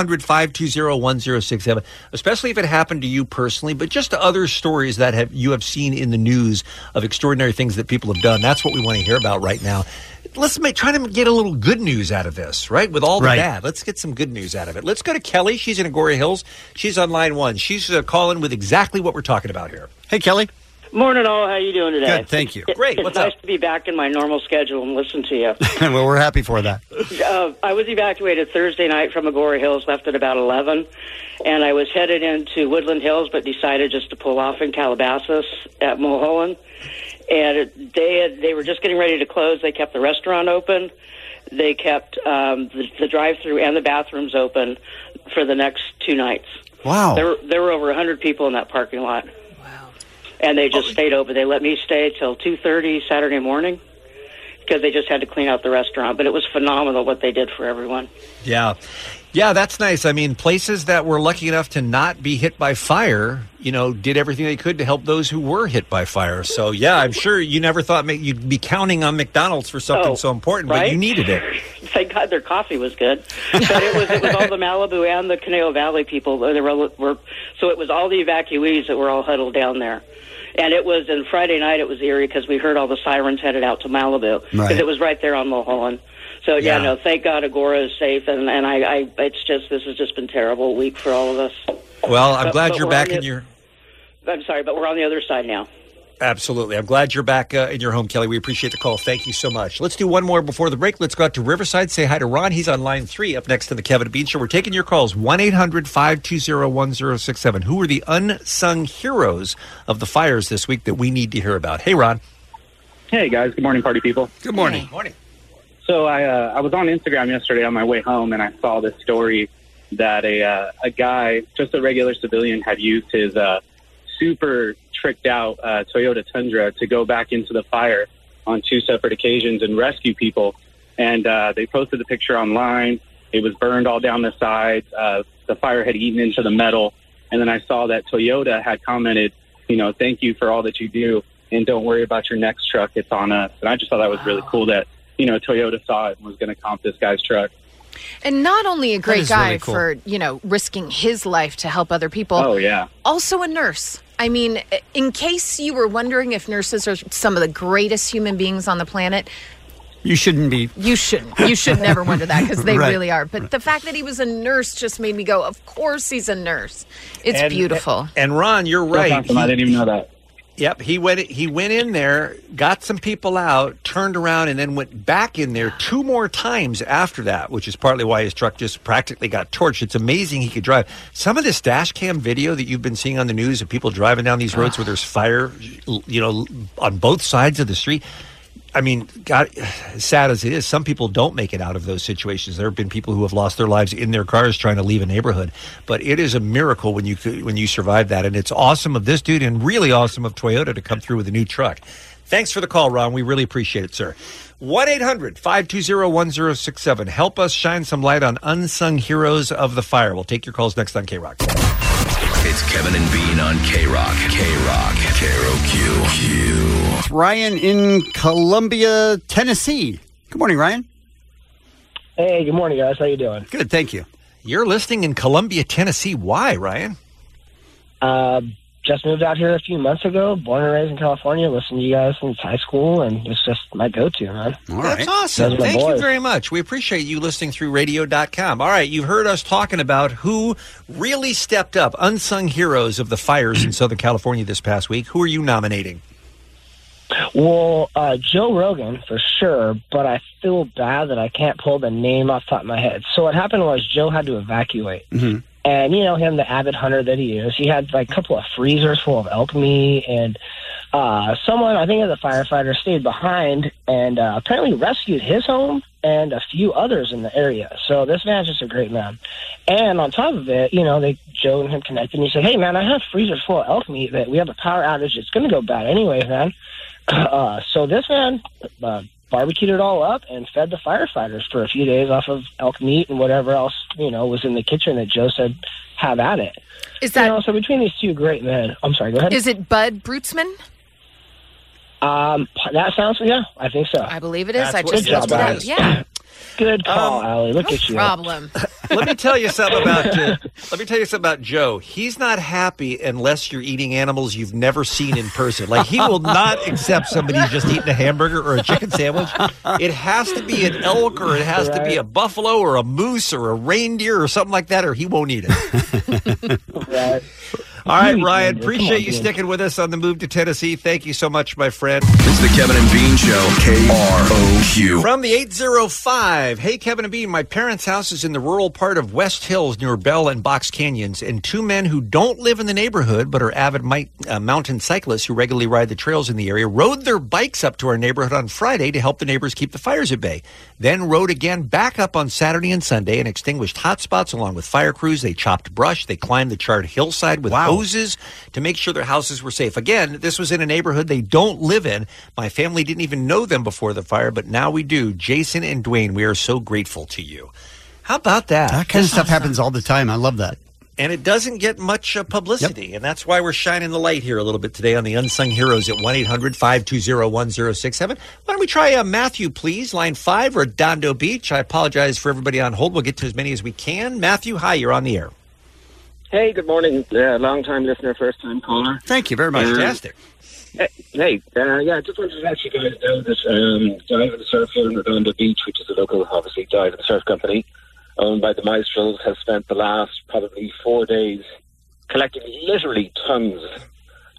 1-800-520-1067, especially if it happened to you personally, but just other stories that you have seen in the news of extraordinary things that people have done. That's what we want to hear about right now. Let's try to get a little good news out of this, right? With all the bad, let's get some good news out of it. Let's go to Kelly. She's in Agoura Hills. She's on line one. She's calling with exactly what we're talking about here. Hey, Kelly. Morning, all. How you doing today? Good, thank you. Great. It's nice to be back in my normal schedule and listen to you. Well, we're happy for that. I was evacuated Thursday night from Agoura Hills, left at about 11, and I was headed into Woodland Hills, but decided just to pull off in Calabasas at Mulholland. And they were just getting ready to close. They kept the restaurant open. They kept the drive-thru and the bathrooms open for the next 2 nights. Wow. There were over 100 people in that parking lot. Wow. And they just stayed open. They let me stay till 2:30 Saturday morning because they just had to clean out the restaurant. But it was phenomenal what they did for everyone. Yeah. Yeah, that's nice. I mean, places that were lucky enough to not be hit by fire, you know, did everything they could to help those who were hit by fire. So, yeah, I'm sure you never thought you'd be counting on McDonald's for something so important, but you needed it. Thank God their coffee was good. But it was all the Malibu and the Conejo Valley people. So it was all the evacuees that were all huddled down there. And Friday night it was eerie because we heard all the sirens headed out to Malibu because it was right there on Mulholland. So, thank God Agoura is safe, and this has just been a terrible week for all of us. Well, I'm glad you're back in your... I'm sorry, but we're on the other side now. Absolutely. I'm glad you're back in your home, Kelly. We appreciate the call. Thank you so much. Let's do one more before the break. Let's go out to Riverside. Say hi to Ron. He's on line 3 up next to the Kevin and Bean Show. We're taking your calls. 1-800-520-1067. Who are the unsung heroes of the fires this week that we need to hear about? Hey, Ron. Hey, guys. Good morning, party people. Good morning. Good morning. So I was on Instagram yesterday on my way home, and I saw this story that a guy, just a regular civilian, had used his super tricked out Toyota Tundra to go back into the fire on 2 separate occasions and rescue people. And they posted the picture online. It was burned all down the sides. The fire had eaten into the metal. And then I saw that Toyota had commented, thank you for all that you do, and don't worry about your next truck. It's on us. And I just thought that was really cool that, Toyota saw it and was going to comp this guy's truck. And not only a great guy really cool. for, risking his life to help other people. Oh, yeah. Also a nurse. I mean, in case you were wondering if nurses are some of the greatest human beings on the planet, you shouldn't be. You shouldn't. You should never wonder that because they Right. really are. But the fact that he was a nurse just made me go, of course he's a nurse. It's beautiful. And Ron, you're right. That's awesome. I didn't even know that. Yep, he went in there, got some people out, turned around, and then went back in there 2 more times after that, which is partly why his truck just practically got torched. It's amazing he could drive. Some of this dash cam video that you've been seeing on the news of people driving down these roads where there's fire, on both sides of the street. I mean, God, as sad as it is, some people don't make it out of those situations. There have been people who have lost their lives in their cars trying to leave a neighborhood. But it is a miracle when you survive that. And it's awesome of this dude and really awesome of Toyota to come through with a new truck. Thanks for the call, Ron. We really appreciate it, sir. 1-800-520-1067. Help us shine some light on unsung heroes of the fire. We'll take your calls next on K-Rock. It's Kevin and Bean on K-Rock. K-Rock. K-R-O-Q. It's Ryan in Columbia, Tennessee. Good morning, Ryan. Hey, good morning, guys. How you doing? Good, thank you. You're listening in Columbia, Tennessee. Why, Ryan? Just moved out here a few months ago. Born and raised in California. Listened to you guys since high school, and it's just my go-to, man. That's awesome. Thank you very much. We appreciate you listening through radio.com. All right, you've heard us talking about who really stepped up, unsung heroes of the fires in Southern California this past week. Who are you nominating? Well, Joe Rogan, for sure, but I feel bad that I can't pull the name off the top of my head. So what happened was Joe had to evacuate. Mm-hmm. And, him, the avid hunter that he is, he had like a couple of freezers full of elk meat, and someone, I think the firefighter, stayed behind and apparently rescued his home and a few others in the area. So this man's just a great man. And on top of it, Joe and him connected, and he said, hey, man, I have freezers full of elk meat that we have a power outage. It's going to go bad anyway, man. So this man barbecued it all up and fed the firefighters for a few days off of elk meat and whatever else, was in the kitchen that Joe said, have at it. Is that... so between these two great men, I'm sorry, go ahead. Is it Bud Brutzman? That sounds, yeah, I think so. I believe it is. I just looked it up. Yeah. Good call, Allie. Look at you. Problem. Let me tell you something about Joe. He's not happy unless you're eating animals you've never seen in person. Like, he will not accept somebody just eating a hamburger or a chicken sandwich. It has to be an elk, or it has to be a buffalo or a moose or a reindeer or something like that, or he won't eat it. Right. All right, Ryan, appreciate you sticking with us on the move to Tennessee. Thank you so much, my friend. It's the Kevin and Bean Show. K-R-O-Q. From the 805. Hey, Kevin and Bean, my parents' house is in the rural part of West Hills near Bell and Box Canyons, and 2 men who don't live in the neighborhood but are avid mountain cyclists who regularly ride the trails in the area rode their bikes up to our neighborhood on Friday to help the neighbors keep the fires at bay. Then rode again back up on Saturday and Sunday and extinguished hot spots along with fire crews. They chopped brush. They climbed the charred hillside with hoses to make sure their houses were safe. Again, this was in a neighborhood they don't live in. My family didn't even know them before the fire, but now we do. Jason and Dwayne, we are so grateful to you. How about that? That kind of stuff happens all the time. I love that. And it doesn't get much publicity, and that's why we're shining the light here a little bit today on the Unsung Heroes at 1-800-520-1067. Why don't we try Matthew, please, line 5, Redondo Beach. I apologize for everybody on hold. We'll get to as many as we can. Matthew, hi, you're on the air. Hey, good morning. Long-time listener, first-time caller. Thank you very much. Fantastic. I just wanted to let you guys know that Dive and Surf here in Redondo Beach, which is a local, obviously, dive and surf company, owned by the Maestros, has spent the last probably 4 days collecting literally tons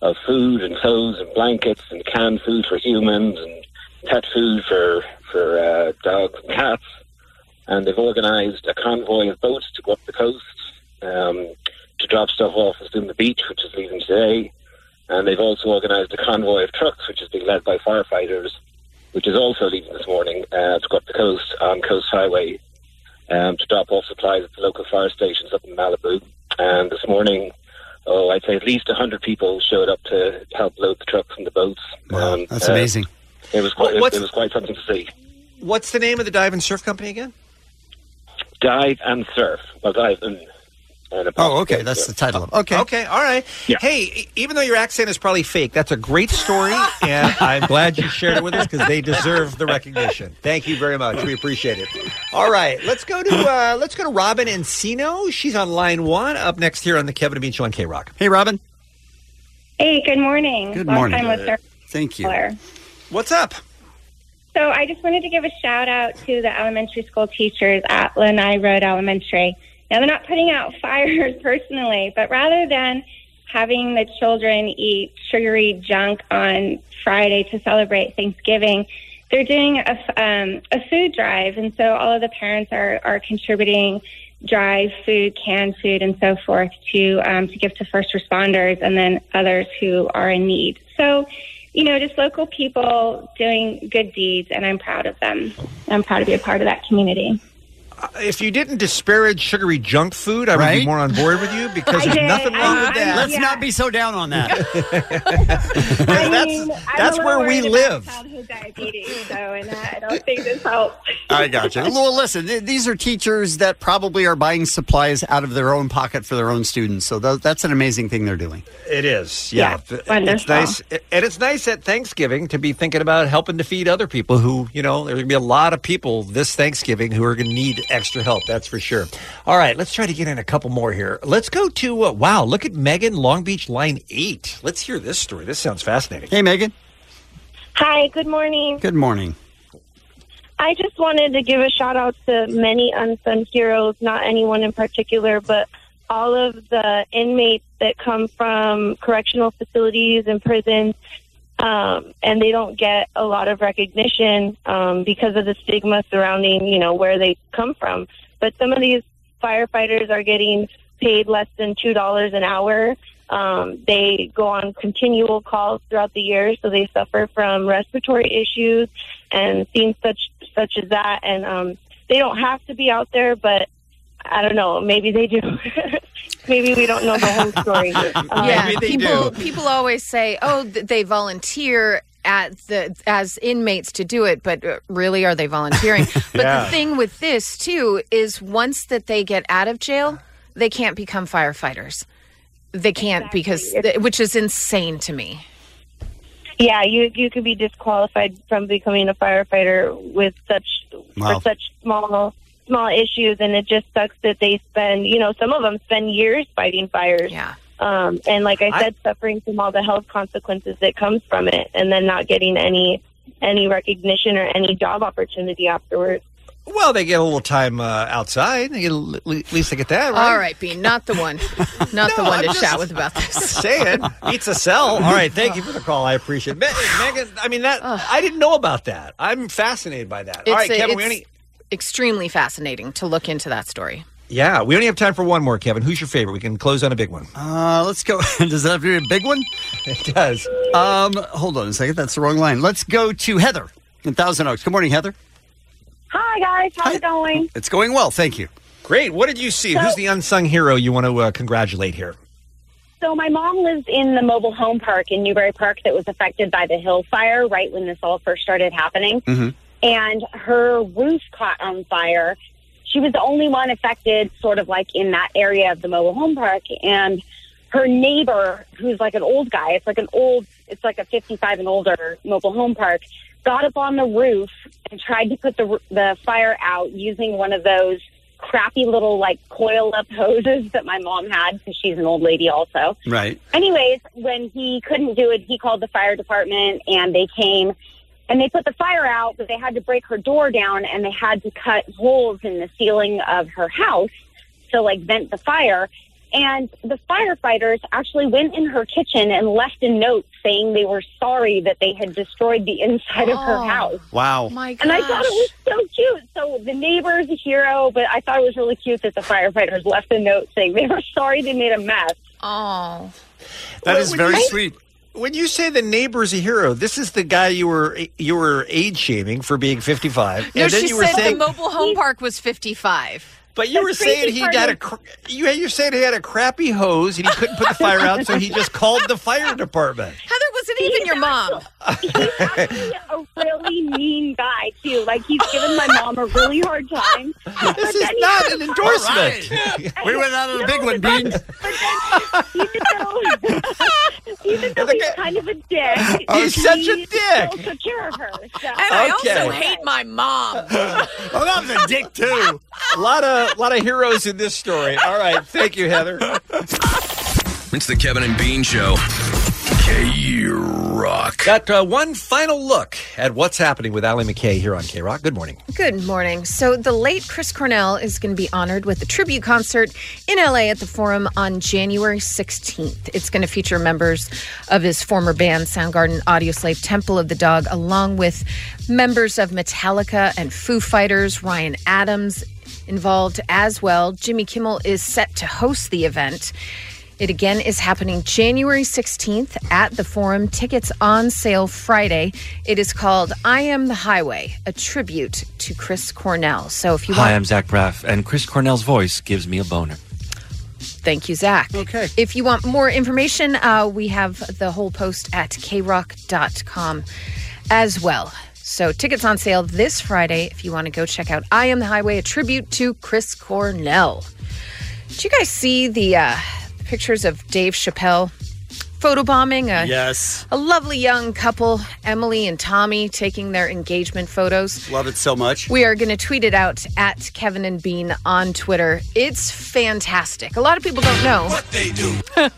of food and clothes and blankets and canned food for humans and pet food for dogs and cats. And they've organised a convoy of boats to go up the coast to drop stuff off at the beach, which is leaving today. And they've also organised a convoy of trucks, which is being led by firefighters, which is also leaving this morning to go up the coast on Coast Highway to drop off supplies at the local fire stations up in Malibu. And this morning, I'd say at least 100 people showed up to help load the trucks and the boats. Wow, that's amazing. It was quite something to see. What's the name of the dive and surf company again? Dive and Surf. Well, Dive and okay. That's the title of it. Okay. Okay, all right. Yeah. Hey, even though your accent is probably fake, that's a great story, and I'm glad you shared it with us because they deserve the recognition. Thank you very much. We appreciate it. All right, let's go to Robin Encino. She's on line 1, up next here on the Kevin and Bean Show on K-Rock. Hey, Robin. Hey, good morning. Good Long morning. time listener. Thank you. What's up? So I just wanted to give a shout out to the elementary school teachers at Lanai Road Elementary. Now, they're not putting out fires personally, but rather than having the children eat sugary junk on Friday to celebrate Thanksgiving, they're doing a food drive. And so all of the parents are contributing dry food, canned food, and so forth to give to first responders and then others who are in need. So, just local people doing good deeds, and I'm proud of them. I'm proud to be a part of that community. If you didn't disparage sugary junk food, I would be more on board with you because there's nothing wrong with that. Let's not be so down on that. That's where we live. Childhood diabetes, and I don't think this helps. I got you. Well, listen, these are teachers that probably are buying supplies out of their own pocket for their own students. So that's an amazing thing they're doing. It is, yeah. It's nice, and it's nice at Thanksgiving to be thinking about helping to feed other people who, there's going to be a lot of people this Thanksgiving who are going to need extra help, that's for sure. All right, let's try to get in a couple more here. Let's go to, look at Megan, Long Beach, line 8. Let's hear this story. This sounds fascinating. Hey, Megan. Hi, good morning. Good morning. I just wanted to give a shout out to many unsung heroes, not anyone in particular, but all of the inmates that come from correctional facilities and prisons, and they don't get a lot of recognition because of the stigma surrounding, where they come from. But some of these firefighters are getting paid less than $2 an hour. They go on continual calls throughout the year, so they suffer from respiratory issues and things such as that. And they don't have to be out there, but I don't know. Maybe they do. Maybe we don't know the whole story. People always say, they volunteer as inmates to do it, but really, are they volunteering? But the thing with this, too, is once that they get out of jail, they can't become firefighters. They can't which is insane to me. Yeah, you could be disqualified from becoming a firefighter with for such small issues, and it just sucks that they spend, some of them spend years fighting fires. Yeah. And like I said, suffering from all the health consequences that comes from it, and then not getting any recognition or any job opportunity afterwards. Well, they get a little time outside. They get at least they get that, right? All right, Bean, not the one. Not the one to chat with about this. Saying, beats a cell. All right, thank you for the call. I appreciate it. Megan, I didn't know about that. I'm fascinated by that. All right, Kevin, it's extremely fascinating to look into that story. Yeah, we only have time for one more, Kevin. Who's your favorite? We can close on a big one. Let's go. Does that have to be a big one? It does. Hold on a second. That's the wrong line. Let's go to Heather in Thousand Oaks. Good morning, Heather. Hi, guys. How's it going? It's going well. Thank you. Great. What did you see? Who's the unsung hero you want to congratulate here? So my mom lives in the mobile home park in Newbury Park that was affected by the Hill Fire right when this all first started happening. Mm-hmm. And her roof caught on fire. She was the only one affected sort of like in that area of the mobile home park. And her neighbor, who's like an old guy, it's like a 55 and older mobile home park, got up on the roof and tried to put the fire out using one of those crappy little like coil up hoses that my mom had because she's an old lady also. Right. Anyways, when he couldn't do it, he called the fire department and they came and they put the fire out, but they had to break her door down and they had to cut holes in the ceiling of her house to like vent the fire. And the firefighters actually went in her kitchen and left a note saying they were sorry that they had destroyed the inside of her house. Wow. My gosh. And I thought it was so cute. So the neighbor is a hero, but I thought it was really cute that the firefighters left a note saying they were sorry they made a mess. Oh. That is very sweet. When you say the neighbor's a hero, this is the guy you were age shaming for being 55. No, and then she you were said saying, the mobile home park was 55. But you were saying you're saying he had a crappy hose and he couldn't put the fire out, so he just called the fire department. Heather, was it even your mom? He's actually a really mean guy, too. Like, he's given my mom a really hard time. This is not an endorsement. Right. We went out on a big one, Bean. Even though he's kind of a dick. He's such a dick. Still took care of her. So. And I also hate my mom. Well, that was a dick, too. A lot of heroes in this story. All right. Thank you, Heather. It's the Kevin and Bean Show. K-Rock. Got one final look at what's happening with Allie McKay here on K-Rock. Good morning. Good morning. So the late Chris Cornell is going to be honored with a tribute concert in L.A. at the Forum on January 16th. It's going to feature members of his former band, Soundgarden, Audioslave, Temple of the Dog, along with members of Metallica and Foo Fighters, Ryan Adams involved as well. Jimmy Kimmel is set to host the event. It again is happening January 16th at the Forum. Tickets on sale Friday. It is called I Am the Highway, a tribute to Chris Cornell. So if you want... Hi, I'm Zach Braff, and Chris Cornell's voice gives me a boner. Thank you, Zach. Okay. If you want more information, we have the whole post at krock.com as well. So tickets on sale this Friday if you want to go check out I Am the Highway, a tribute to Chris Cornell. Did you guys see the pictures of Dave Chappelle photobombing a lovely young couple, Emily and Tommy, taking their engagement photos? Love it so much. We are going to tweet it out at Kevin and Bean on Twitter. It's fantastic. A lot of people don't know what they do.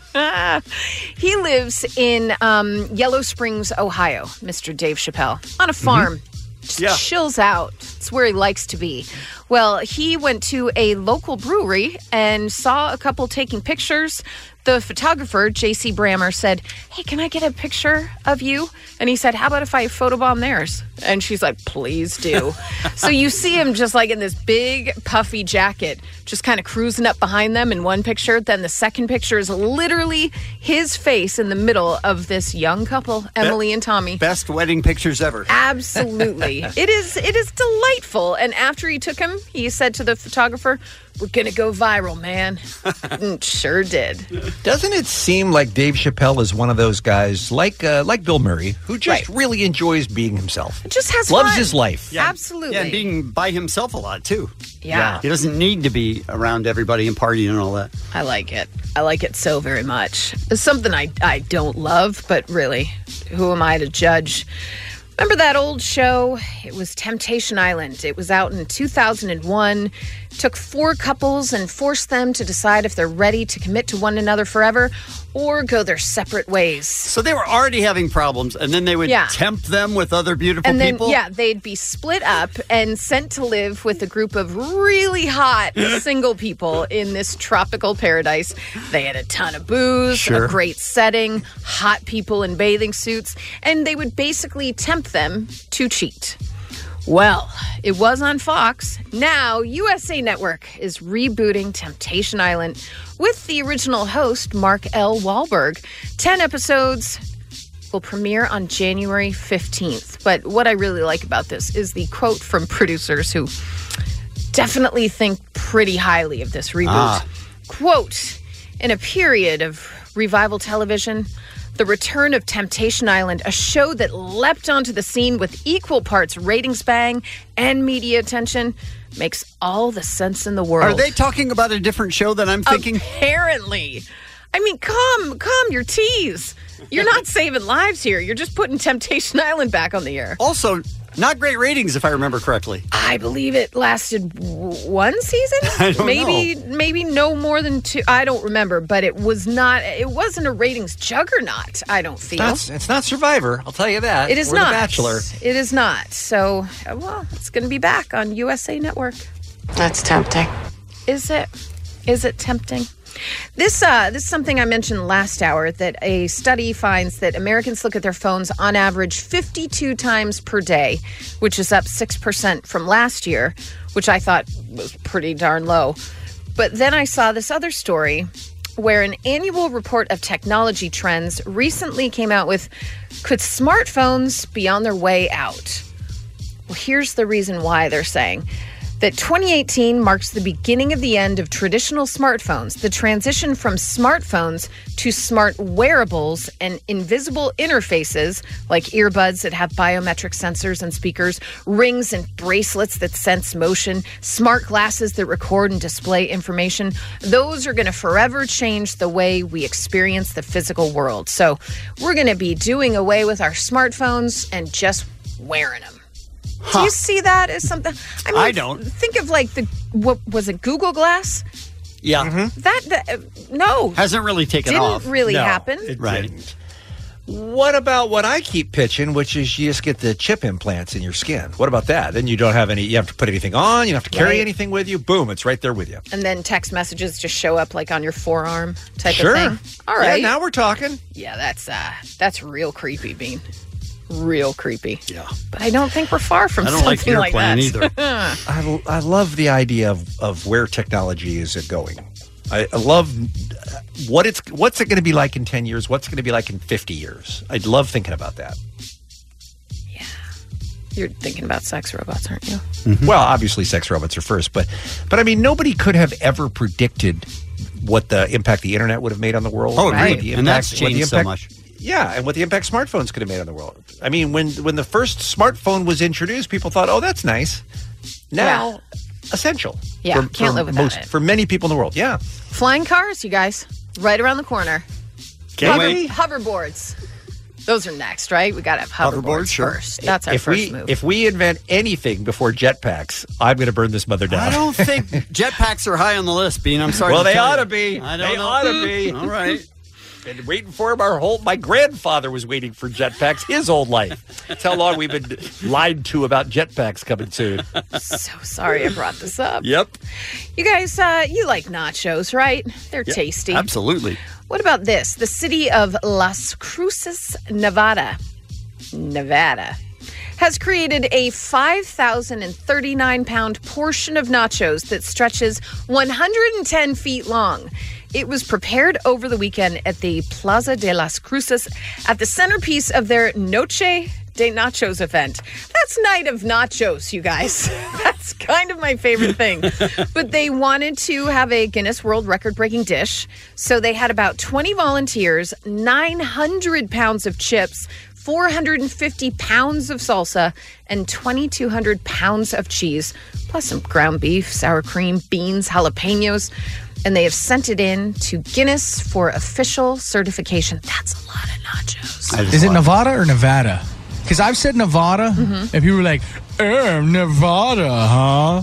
He lives in Yellow Springs, Ohio, Mr. Dave Chappelle, on a farm. Just chills out. It's where he likes to be. Well, he went to a local brewery and saw a couple taking pictures. The photographer, J.C. Brammer, said, "Hey, can I get a picture of you?" And he said, "How about if I photobomb theirs?" And she's like, "Please do." So you see him just like in this big puffy jacket, just kind of cruising up behind them in one picture. Then the second picture is literally his face in the middle of this young couple, Emily and Tommy. Best wedding pictures ever. Absolutely. It is delightful. And after he took him, he said to the photographer, "We're going to go viral, man." And sure did. Doesn't it seem like Dave Chappelle is one of those guys, like Bill Murray, who just really enjoys being himself? Just has Loves fun. his life. Yeah. Absolutely. Yeah, and being by himself a lot, too. Yeah. He doesn't need to be around everybody and partying and all that. I like it. I like it so very much. It's something I don't love, but really, who am I to judge? Remember that old show? It was Temptation Island. It was out in 2001. Took 4 couples and forced them to decide if they're ready to commit to one another forever or go their separate ways. So they were already having problems, and then they would tempt them with other beautiful and then, people? Yeah, they'd be split up and sent to live with a group of really hot single people in this tropical paradise. They had a ton of booze, a great setting, hot people in bathing suits, and they would basically tempt them to cheat. Well, it was on Fox. Now, USA Network is rebooting Temptation Island with the original host, Mark L. Wahlberg. 10 episodes will premiere on January 15th. But what I really like about this is the quote from producers who definitely think pretty highly of this reboot. Quote, "In a period of revival television, the return of Temptation Island, a show that leapt onto the scene with equal parts ratings bang and media attention, makes all the sense in the world." Are they talking about a different show than I'm thinking? Apparently. I mean, calm your teas. You're not saving lives here. You're just putting Temptation Island back on the air. Also, not great ratings, if I remember correctly. I believe it lasted one season. I don't know. Maybe no more than 2. I don't remember, but it wasn't a ratings juggernaut, I don't feel. It's not Survivor, I'll tell you that. It is or not. The Bachelor. It is not. So, well, it's going to be back on USA Network. That's tempting. Is it? Is it tempting? This is something I mentioned last hour, that a study finds that Americans look at their phones on average 52 times per day, which is up 6% from last year, which I thought was pretty darn low. But then I saw this other story where an annual report of technology trends recently came out with, could smartphones be on their way out? Well, here's the reason why they're saying that 2018 marks the beginning of the end of traditional smartphones, the transition from smartphones to smart wearables and invisible interfaces like earbuds that have biometric sensors and speakers, rings and bracelets that sense motion, smart glasses that record and display information. Those are going to forever change the way we experience the physical world. So we're going to be doing away with our smartphones and just wearing them. Do you see that as something? I mean, I don't. Think of like what was it, Google Glass? Yeah. That no. Hasn't really taken off. Didn't really happen. It didn't. What about what I keep pitching, which is you just get the chip implants in your skin? What about that? Then you don't have any, you have to put anything on, you don't have to carry anything with you. Boom, it's right there with you. And then text messages just show up like on your forearm type Sure. of thing. All right. Yeah, now we're talking. Yeah, that's real creepy, Bean. Real creepy. Yeah. But I don't think we're far from something like that. I don't like the airplane either. I love the idea of where technology is going. I love what's it going to be like in 10 years? What's it going to be like in 50 years? I love thinking about that. Yeah. You're thinking about sex robots, aren't you? Mm-hmm. Well, obviously sex robots are first, but I mean, nobody could have ever predicted what the impact the internet would have made on the world. Oh, right. agreed. And that's changed so much. Yeah, and what the impact smartphones could have made on the world. I mean, when the first smartphone was introduced, people thought, "Oh, that's nice." Now, essential. Yeah, can't live without it. For many people in the world. Yeah, flying cars, you guys, right around the corner. Can't wait. Hoverboards. Those are next, right? We got to have hoverboards first. That's our first move. If we invent anything before jetpacks, I'm going to burn this mother down. I don't think jetpacks are high on the list, Bean. I'm sorry. Well, to they tell ought you. to be. I don't They know. ought to be. All right. Been waiting for him my grandfather was waiting for jetpacks his whole life. That's how long we've been lied to about jetpacks coming soon. So sorry I brought this up. Yep. You guys, you like nachos, right? They're tasty. Absolutely. What about this? The city of Las Cruces, Nevada, has created a 5,039-pound portion of nachos that stretches 110 feet long. It was prepared over the weekend at the Plaza de las Cruces at the centerpiece of their Noche de Nachos event. That's Night of Nachos, you guys. That's kind of my favorite thing. But they wanted to have a Guinness World Record-breaking dish, so they had about 20 volunteers, 900 pounds of chips, 450 pounds of salsa, and 2,200 pounds of cheese, plus some ground beef, sour cream, beans, jalapenos. And they have sent it in to Guinness for official certification. That's a lot of nachos. Is it Nevada or Nevada? Because I've said Nevada, and people were like, Nevada, huh?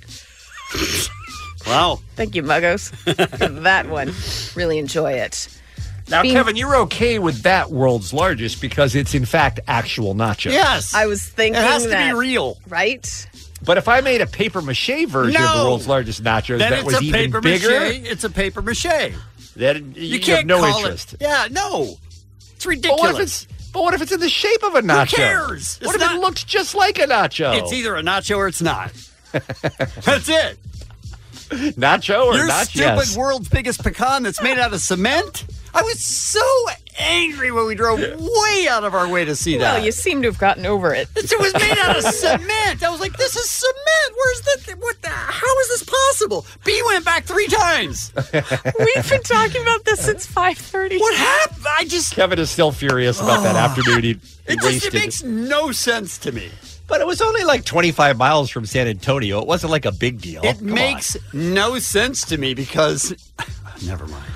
Wow. Thank you, Muggos, for that one. Really enjoy it. Now, Kevin, you're okay with that world's largest because it's, in fact, actual nachos. Yes. I was thinking it has to that, be real. Right? But if I made a paper-mache version of the world's largest nachos then that was even bigger... It's a paper-mache. Then you can't have no call interest. It. Yeah, no. It's ridiculous. But what if it's in the shape of a nacho? Who cares? What if it looks just like a nacho? It's either a nacho or it's not. That's it. Nacho or Your not? stupid Yes. world's biggest pecan that's made out of cement? I was so angry when we drove way out of our way to see that. Well, you seem to have gotten over it. It was made out of cement. I was like, this is cement. Where's the, what the, how is this possible? B went back 3 times. We've been talking about this since 5:30. What happened? Kevin is still furious about that afternoon he It wasted. makes no sense to me. But it was only like 25 miles from San Antonio. It wasn't like a big deal. It makes no sense to me because, never mind.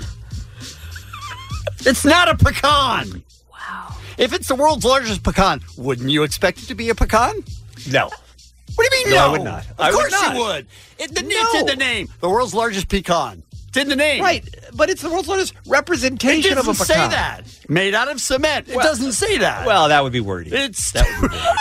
It's not a pecan. Wow. If it's the world's largest pecan, wouldn't you expect it to be a pecan? No. What do you mean No, no? I would not. Of I would course not. you would. It's in the name. The world's largest pecan. It's in the name. Right, but it's the world's largest representation It of a doesn't pecan. say that. Made out of cement. It doesn't say that. Well, that would be wordy. It's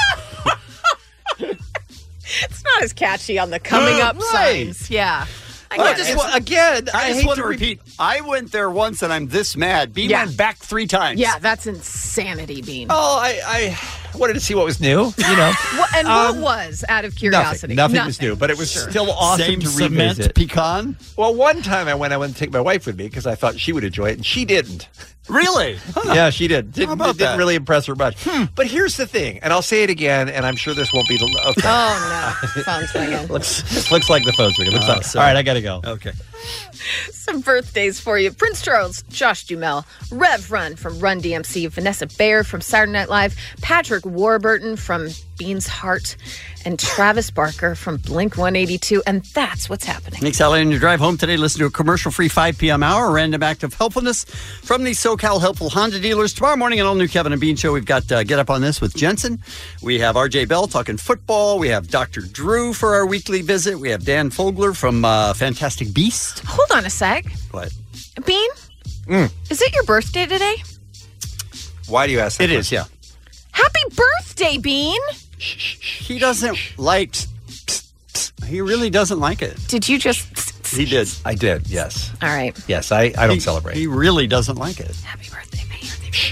It's not as catchy on the coming up Right. signs. Yeah. I hate want to repeat. I went there once and I'm this mad. Bean went back 3 times. Yeah, that's insanity, Bean. Oh, I wanted to see what was new, What was, out of curiosity? Nothing was new, but it was still awesome Same to cement revisit. pecan? Well, one time I went to take my wife with me because I thought she would enjoy it, and she didn't. Really? Huh. Yeah, she did. How about It didn't that? really impress her much. But here's the thing, and I'll say it again, and I'm sure this won't be the... Okay. Oh, no. Phone's ringing. looks like the phone's ringing. All right, I got to go. Okay. Some birthdays for you. Prince Charles, Josh Duhamel, Rev Run from Run DMC, Vanessa Bayer from Saturday Night Live, Patrick Warburton from Bean's Heart, and Travis Barker from Blink-182. And that's what's happening. Thanks, Sally. On your drive home today, listen to a commercial-free 5 p.m. hour, a random act of helpfulness from the SoCal Helpful Honda dealers. Tomorrow morning, an all-new Kevin and Bean show. We've got Get Up on This with Jensen. We have R.J. Bell talking football. We have Dr. Drew for our weekly visit. We have Dan Fogler from Fantastic Beast. Hold on a sec. What? Bean, is it your birthday today? Why do you ask that? It is, yeah. Happy birthday, Bean! He doesn't like... He really doesn't like it. Did you just... He did. I did, yes. All right. Yes, I don't celebrate. He really doesn't like it. Happy birthday, Bean.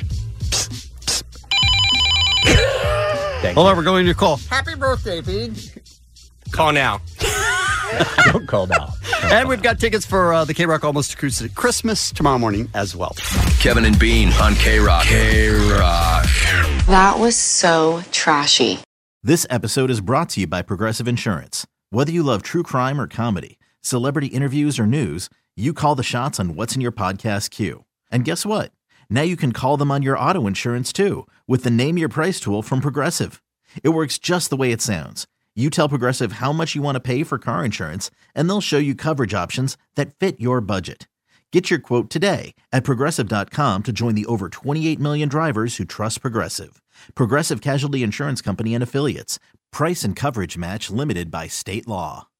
Hold on, we're going to call. Happy birthday, Bean. Call now. Don't call now. And we've got tickets for the K-Rock Almost Cruise at Christmas tomorrow morning as well. Kevin and Bean on K-Rock. K-Rock. That was so trashy. This episode is brought to you by Progressive Insurance. Whether you love true crime or comedy, celebrity interviews or news, you call the shots on what's in your podcast queue. And guess what? Now you can call them on your auto insurance too with the Name Your Price tool from Progressive. It works just the way it sounds. You tell Progressive how much you want to pay for car insurance, and they'll show you coverage options that fit your budget. Get your quote today at Progressive.com to join the over 28 million drivers who trust Progressive. Progressive Casualty Insurance Company and Affiliates. Price and coverage match limited by state law.